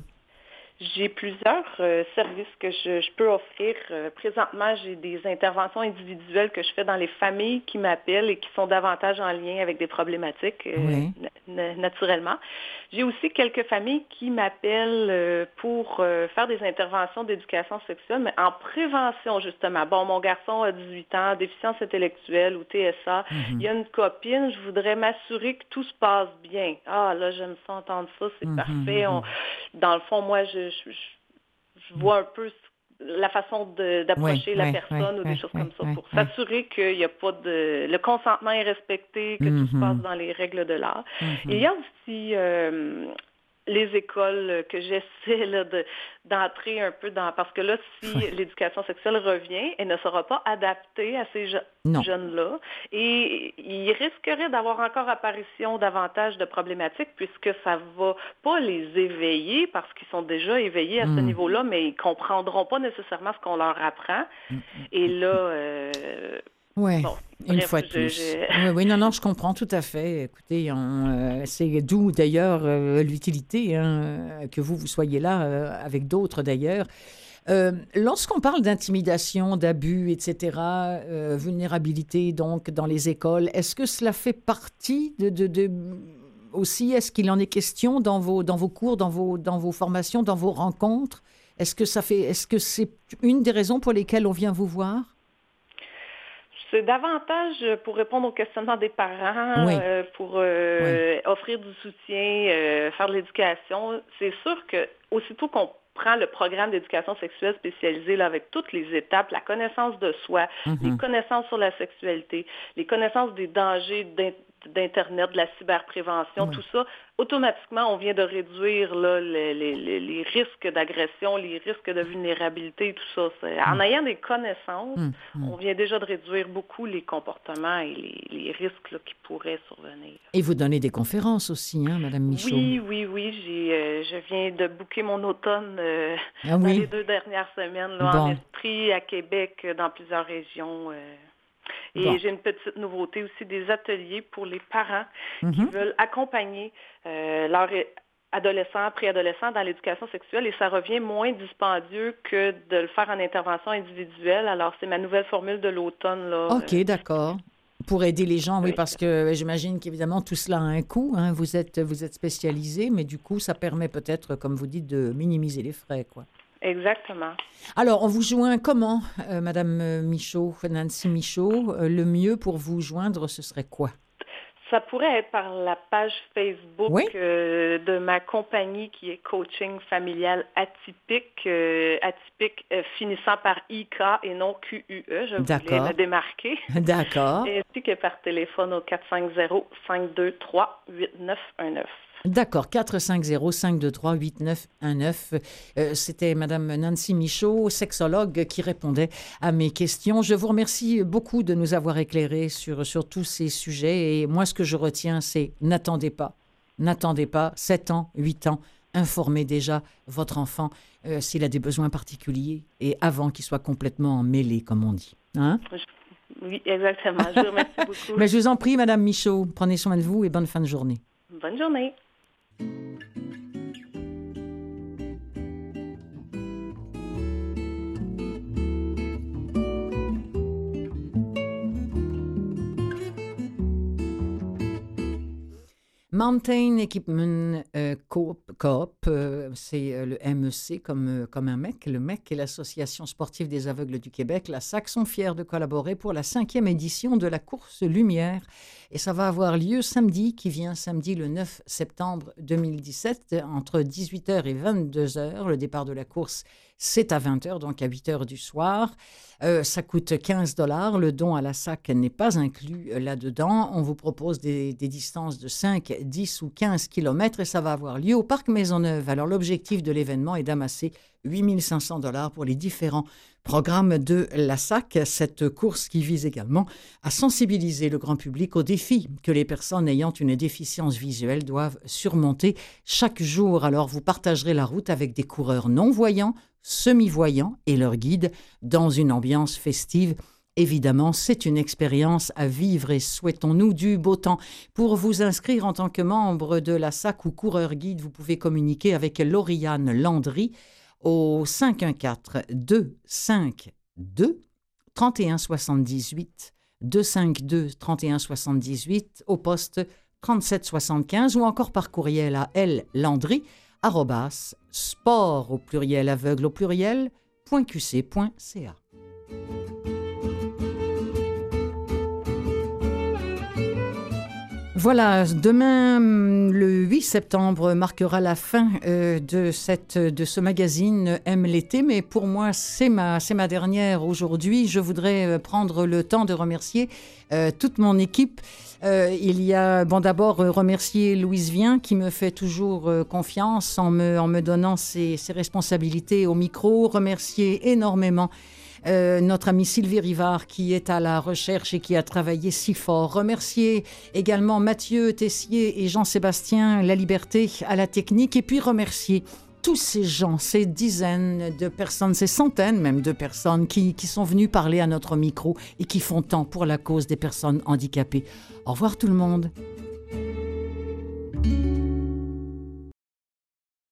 S8: J'ai plusieurs euh, services que je, je peux offrir. Euh, présentement, j'ai des interventions individuelles que je fais dans les familles qui m'appellent et qui sont davantage en lien avec des problématiques, euh,
S1: Oui.
S8: na- naturellement. J'ai aussi quelques familles qui m'appellent euh, pour euh, faire des interventions d'éducation sexuelle, mais en prévention, justement. Bon, mon garçon a dix-huit ans, déficience intellectuelle ou T S A. Il y a une copine, je voudrais m'assurer que tout se passe bien. Ah, là, j'aime ça entendre ça, c'est
S1: Mhm,
S8: parfait.
S1: mhm.
S8: On- dans le fond, moi, je, je, je- je vois un peu la façon de- d'approcher
S1: Ouais,
S8: la
S1: ouais,
S8: personne
S1: ouais,
S8: ou des
S1: ouais,
S8: choses
S1: ouais,
S8: comme ça
S1: ouais,
S8: pour
S1: ouais.
S8: s'assurer qu'il n'y a pas de... Le consentement est respecté, que tout se
S1: Mhm.
S8: passe dans les règles de l'art.
S1: Mhm.
S8: Il y a aussi euh, les écoles que j'essaie là, de, d'entrer un peu dans... Parce que là, si
S1: Ouais.
S8: l'éducation sexuelle revient, elle ne sera pas adaptée à ces je-
S1: Non.
S8: jeunes-là. Et il risquerait d'avoir encore apparition davantage de problématiques puisque ça va pas les éveiller parce qu'ils sont déjà éveillés à ce
S1: Mm.
S8: niveau-là, mais ils comprendront pas nécessairement ce qu'on leur apprend. Et là... euh,
S1: Oui,
S8: Bon,
S1: une
S8: bref,
S1: fois de
S8: je-
S1: plus.
S8: je-
S1: Oui, oui, non, non, je comprends tout à fait. Écoutez, on, euh, c'est d'où d'ailleurs euh, l'utilité hein, que vous, vous soyez là, euh, avec d'autres d'ailleurs. Euh, lorsqu'on parle d'intimidation, d'abus, et cetera, euh, vulnérabilité donc dans les écoles, est-ce que cela fait partie de, de, de- aussi, est-ce qu'il en est question dans vos, dans vos cours, dans vos, dans vos formations, dans vos rencontres? Est-ce que ça fait, est-ce que c'est une des raisons pour lesquelles on vient vous voir?
S8: C'est davantage pour répondre aux questionnements des parents,
S1: Oui.
S8: euh, pour euh, offrir du soutien, euh, faire de l'éducation. C'est sûr que aussitôt qu'on prend le programme d'éducation sexuelle spécialisé là, avec toutes les étapes, la connaissance de soi,
S1: Mhm.
S8: les connaissances sur la sexualité, les connaissances des dangers d'in- d'Internet, de la cyberprévention,
S1: Oui.
S8: tout ça, automatiquement, on vient de réduire là, les, les- les- les risques d'agression, les risques de vulnérabilité, tout ça. C'est- En ayant des connaissances,
S1: Mm, mm.
S8: on vient déjà de réduire beaucoup les comportements et les, les risques là, qui pourraient survenir.
S1: Et vous donnez des conférences aussi, hein, Madame Michaud?
S8: Oui, oui, oui. J'ai, euh, je viens de booker mon automne euh,
S1: Ah
S8: dans
S1: oui?
S8: les deux dernières semaines, là,
S1: Bon.
S8: en esprit, à Québec, euh, dans plusieurs régions. euh. Et
S1: Bon.
S8: j'ai une petite nouveauté aussi, des ateliers pour les parents
S1: Mhm.
S8: qui veulent accompagner euh, leurs adolescents, préadolescents dans l'éducation sexuelle et ça revient moins dispendieux que de le faire en intervention individuelle. Alors, c'est ma nouvelle formule de l'automne. Là,
S1: OK,
S8: euh,
S1: d'accord. Pour aider les gens, oui,
S8: Oui.
S1: parce que euh, j'imagine qu'évidemment, tout cela a un coût. Hein. Vous êtes, vous êtes spécialisé, mais du coup, ça permet peut-être, comme vous dites, de minimiser les frais, quoi.
S8: Exactement.
S1: Alors, on vous joint comment, euh, Madame euh, Michaud, Nancy Michaud? Euh, le mieux pour vous joindre, ce serait quoi?
S8: Ça pourrait être par la page Facebook
S1: Oui.
S8: euh, de ma compagnie qui est Coaching familial atypique, euh, atypique euh, finissant par I K et non Q U E. Je voulais
S1: D'accord.
S8: me démarquer.
S1: D'accord.
S8: Ainsi que par téléphone au quatre cinq zéro, cinq deux trois, huit neuf un neuf.
S1: D'accord, quatre cinq zéro, cinq deux trois, huit neuf un neuf. Euh, C'était Madame Nancy Michaud, sexologue, qui répondait à mes questions. Je vous remercie beaucoup de nous avoir éclairés sur, sur tous ces sujets. Et moi, ce que je retiens, c'est n'attendez pas. N'attendez pas, sept ans, huit ans, informez déjà votre enfant euh, s'il a des besoins particuliers et avant qu'il soit complètement mêlé, comme on dit. Hein?
S8: Oui, exactement. Je vous remercie beaucoup.
S1: Mais je vous en prie, Madame Michaud, prenez soin de vous et bonne fin de journée.
S8: Bonne journée.
S1: Mountain Equipment euh, Coop, Coop euh, c'est euh, le M E C comme, euh, comme un mec. Le M E C est l'Association sportive des aveugles du Québec. La S A C sont fiers de collaborer pour la cinquième édition de la course Lumière. Et ça va avoir lieu samedi, qui vient samedi le neuf septembre deux mille dix-sept, entre dix-huit heures et vingt-deux heures. Le départ de la course, c'est à vingt heures, donc à huit heures du soir. Euh, ça coûte quinze dollars. Le don à la S A C n'est pas inclus là-dedans. On vous propose des, des distances de cinq, dix ou quinze kilomètres et ça va avoir lieu au Parc Maisonneuve. Alors, l'objectif de l'événement est d'amasser huit mille cinq cents dollars pour les différents programmes de la S A C. Cette course qui vise également à sensibiliser le grand public aux défis que les personnes ayant une déficience visuelle doivent surmonter chaque jour. Alors, vous partagerez la route avec des coureurs non-voyants, semi-voyants et leurs guides dans une ambiance festive. Évidemment, c'est une expérience à vivre et souhaitons-nous du beau temps. Pour vous inscrire en tant que membre de la S A C ou coureur guide, vous pouvez communiquer avec Lauriane Landry au cinq un quatre, deux cinq deux, trois un sept huit, deux cinq deux, trois un sept huit au poste trente-sept soixante-quinze ou encore par courriel à llandry arobase sport au pluriel aveugle au pluriel point q c point c a. Voilà, demain, le huit septembre, marquera la fin euh, de, cette, de ce magazine Aime l'été, mais pour moi, c'est ma, c'est ma dernière aujourd'hui. Je voudrais euh, prendre le temps de remercier euh, toute mon équipe. Euh, il y a, bon, d'abord, euh, remercier Louise Vien qui me fait toujours euh, confiance en me, en me donnant ses, ses responsabilités au micro. Remercier énormément Euh, notre amie Sylvie Rivard qui est à la recherche et qui a travaillé si fort. Remercier également Mathieu Tessier et Jean-Sébastien Laliberté à la technique et puis remercier tous ces gens, ces dizaines de personnes, ces centaines même de personnes qui, qui sont venues parler à notre micro et qui font tant pour la cause des personnes handicapées. Au revoir tout le monde.